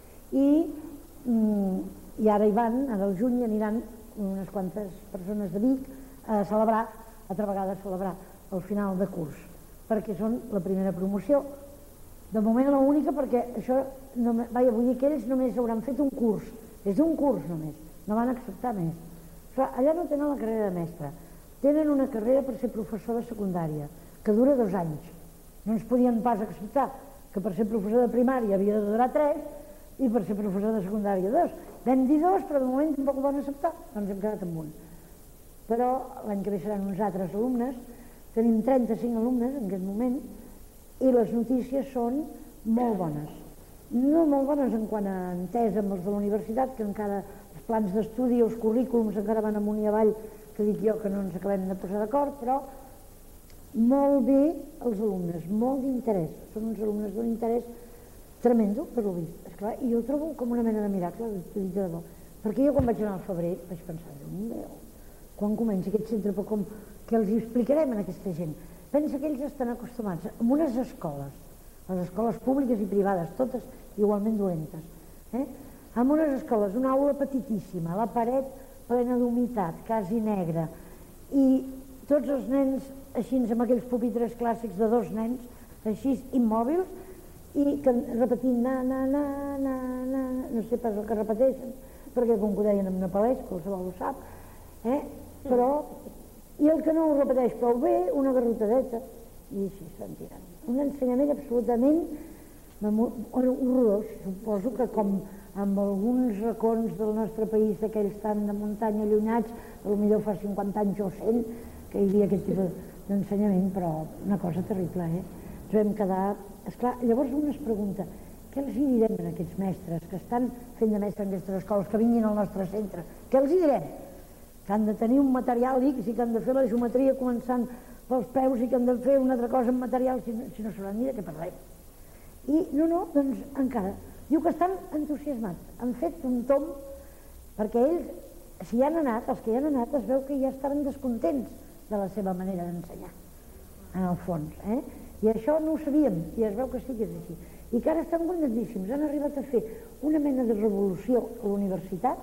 i ara hi van, ara al juny aniran unes quantes persones de Vic a celebrar, altra vegada a celebrar el final de curs, perquè són la primera promoció. De moment l'única, perquè això, vull dir que ells només hauran fet un curs, és un curs només, no van acceptar més. Allà no tenen la carrera de mestre, tenen una carrera per ser professor de secundària, que dura 2 anys. No ens podien pas acceptar que per ser professor de primària havia de durar 3 i per ser professor de secundària 2. Vam dir 2, però de moment tampoc ho van acceptar, doncs hem quedat amb un. Però l'any que ve seran uns altres alumnes, tenim 35 alumnes en aquest moment, i les notícies són molt bones. No molt bones en quant a entesa amb els de la universitat, que encara els plans d'estudi, els currículums encara van amunt i avall, que dic jo que no ens acabem de posar d'acord, però molt bé els alumnes, molt d'interès. Són uns alumnes d'un interès tremendo, per lo vist. Esclar, i jo ho trobo com una mena de miracle, de debò. Perquè jo quan vaig anar al febrer vaig pensar, Déu meu, quan comenci aquest centre, com què els explicarem a aquesta gent? Pensa que ells estan acostumats a unes escoles, les escoles públiques i privades, totes igualment dolentes, amb unes escoles, una aula petitíssima, la paret plena d'humitat, quasi negra, i tots els nens així amb aquells pupitres clàssics de 2 nens, així immòbils, i repetint na, na, na, na, na, no sé pas el que repeteixen, perquè com que ho deien en nepalès, qualsevol ho sap, però, i el que no ho repeteix prou bé, una garrotadeta, i així se'n tiren. Un ensenyament absolutament horrorós, suposo que com amb alguns racons del nostre país, d'aquells tant de muntanya allunyats, potser fa 50 anys o 100, que hi havia aquest tipus d'ensenyament, però una cosa terrible, Ens vam quedar... Esclar, llavors un es pregunta, què els direm a aquests mestres que estan fent de mestre en aquestes escoles, que vinguin al nostre centre? Què els direm? Que han de tenir un material X i que han de fer la geometria començant pels peus i que han de fer una altra cosa en material, si no sabran ni de què parlem. I no, doncs encara. Diu que estan entusiasmats, han fet un tomb, perquè ells, si hi han anat, els que hi han anat, es veu que ja estaven descontents de la seva manera d'ensenyar, en el fons. I això no ho sabíem, i es veu que sí que és així. I que ara estan contentíssims, han arribat a fer una mena de revolució a la universitat,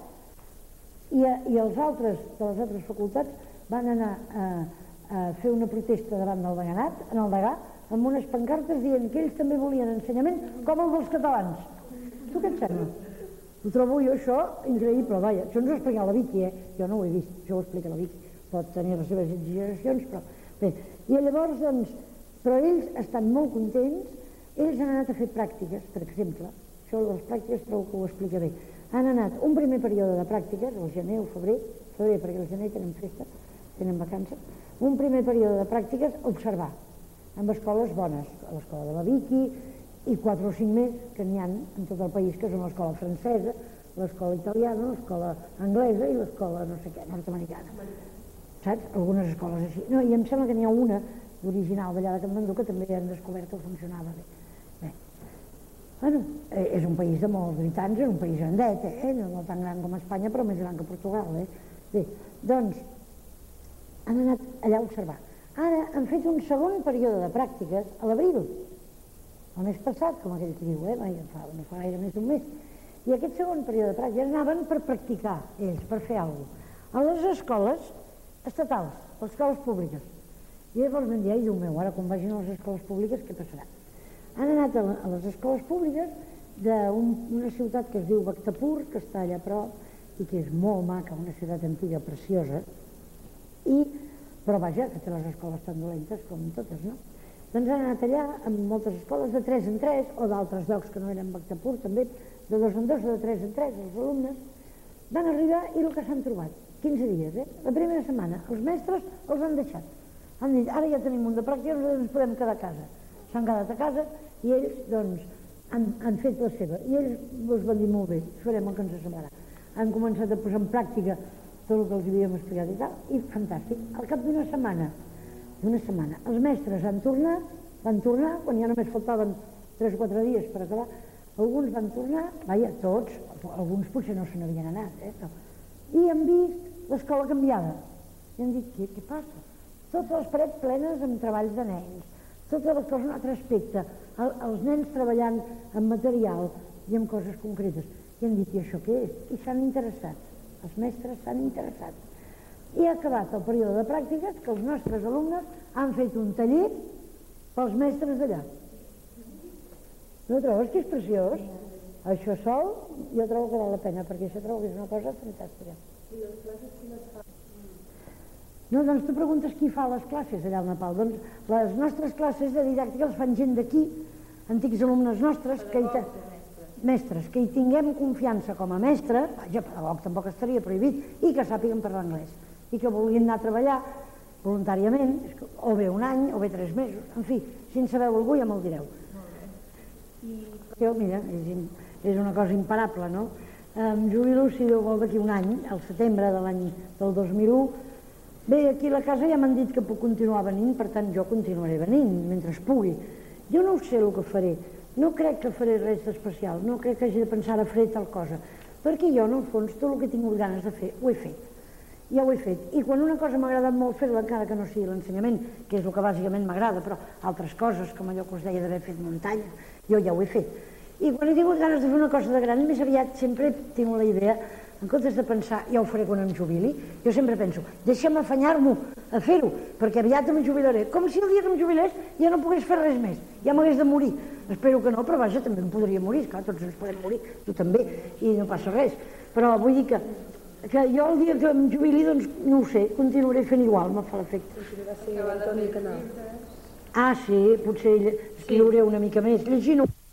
i els altres de les altres facultats van anar a fer una protesta davant del Deganat, en el Degà, amb unes pancartes dient que ells també volien ensenyament com el dels catalans. Tu què et sembla? Ho trobo jo això increïble, vaja. Això ens ho explica la Vicky, jo no ho he vist, això ho explica la Vicky, pot tenir les seves exageracions, però bé. I llavors, doncs, però ells estan molt contents, ells han anat a fer pràctiques, per exemple, això de les pràctiques trobo que ho explica bé. Han anat un primer període de pràctiques, al gener o febrer, perquè al gener tenen festa, tenen vacances, un primer període de pràctiques a observar, amb escoles bones, l'escola de la Vicky i 4 o 5 més que n'hi ha en tot el país, que són l'escola francesa, l'escola italiana, l'escola anglesa i l'escola no sé què, nord-americana. Saps? Algunes escoles així. No, i em sembla que n'hi ha una d'original d'allà de Katmandú que també han descobert que funcionava bé. Bueno, és un país de molts habitants, és un país grandet, no tan gran com Espanya, però més gran que Portugal. Bé, doncs, han anat allà a observar. Ara han fet un segon període de pràctiques a l'abril, el mes passat, com aquell que diu, no fa gaire més d'un mes. I aquest segon període de pràctiques anaven per practicar ells, per fer alguna cosa. A les escoles estatals, les escoles públiques. I llavors vam dir, ai, Déu meu, ara quan vagin a les escoles públiques, què passarà? Han anat a les escoles públiques d'una ciutat que es diu Bhaktapur, que està allà a prop i que és molt maca, una ciutat antiga preciosa, però vaja, que té les escoles tan dolentes com totes, no? Doncs han anat allà amb moltes escoles de 3 en 3 o d'altres llocs que no eren Bhaktapur també, de 2 en 2, de 3 en 3, els alumnes, van arribar i el que s'han trobat, 15 dies, la primera setmana, els mestres els han deixat. Han dit, ara ja tenim un de pràctica, nosaltres ens podem quedar a casa. S'han quedat a casa i ells, doncs, han fet la seva. I ells van dir, molt bé, farem el que ens semblarà. Han començat a posar en pràctica tot el que els havíem explicat i tal, i fantàstic. Al cap d'una setmana, els mestres van tornar, quan ja només faltaven 3 o 4 dies per acabar, alguns van tornar, vaja, tots, alguns potser no se n'havien anat, i han vist l'escola canviada. I han dit, què passa? Totes les parets plenes amb treballs de nens, totes les coses, un altre aspecte, els nens treballant amb material i amb coses concretes. I han dit, i això què és? I s'han interessat, els mestres s'han interessat. I ha acabat el període de pràctiques que els nostres alumnes han fet un taller pels mestres d'allà. No trobes que és preciós? Això sol jo trobo que val la pena, perquè això trobo que és una cosa fantàstica. I les classes qui les fa? No, doncs tu preguntes qui fa les classes allà al Nepal. Doncs les nostres classes de didàctica les fan gent d'aquí, antics alumnes nostres, mestres, que hi tinguem confiança com a mestres, vaja, pedagog tampoc estaria prohibit, i que sàpiguen parlar anglès, i que vulguin anar a treballar voluntàriament, o bé un any, o bé 3 mesos, en fi, si en sabeu algú ja me'l direu. Mira, és una cosa imparable, no? Em jubilo, si Déu vol, d'aquí un any, al setembre de l'any del 2001. Bé, aquí a la casa ja m'han dit que puc continuar venint, per tant jo continuaré venint, mentre es pugui. Jo no sé el que faré, no crec que faré res d'especial, no crec que hagi de pensar a fer tal cosa, perquè jo, en el fons, tot el que he tingut ganes de fer, ho he fet. Ja ho he fet. I quan una cosa m'ha agradat molt fer-la, encara que no sigui l'ensenyament, que és el que bàsicament m'agrada, però altres coses, com allò que us deia d'haver fet muntanya, jo ja ho he fet. I quan he tingut ganes de fer una cosa de gran, més aviat sempre tinc la idea, en comptes de pensar, ja ho faré quan em jubili, jo sempre penso, deixa'm afanyar-m'ho a fer-ho, perquè aviat em jubilaré. Com si el dia que em jubilés ja no pogués fer res més, ja m'hagués de morir. Espero que no, però vaja, també em podria morir, esclar, tots ens podem morir, tu també, i no passa res. Però vull dir que jo el dia que em jubili, doncs, no ho sé, continuaré fent igual, me fa l'efecte. Acaba de fer Ah, sí, potser escriuré una mica més. Llegir no.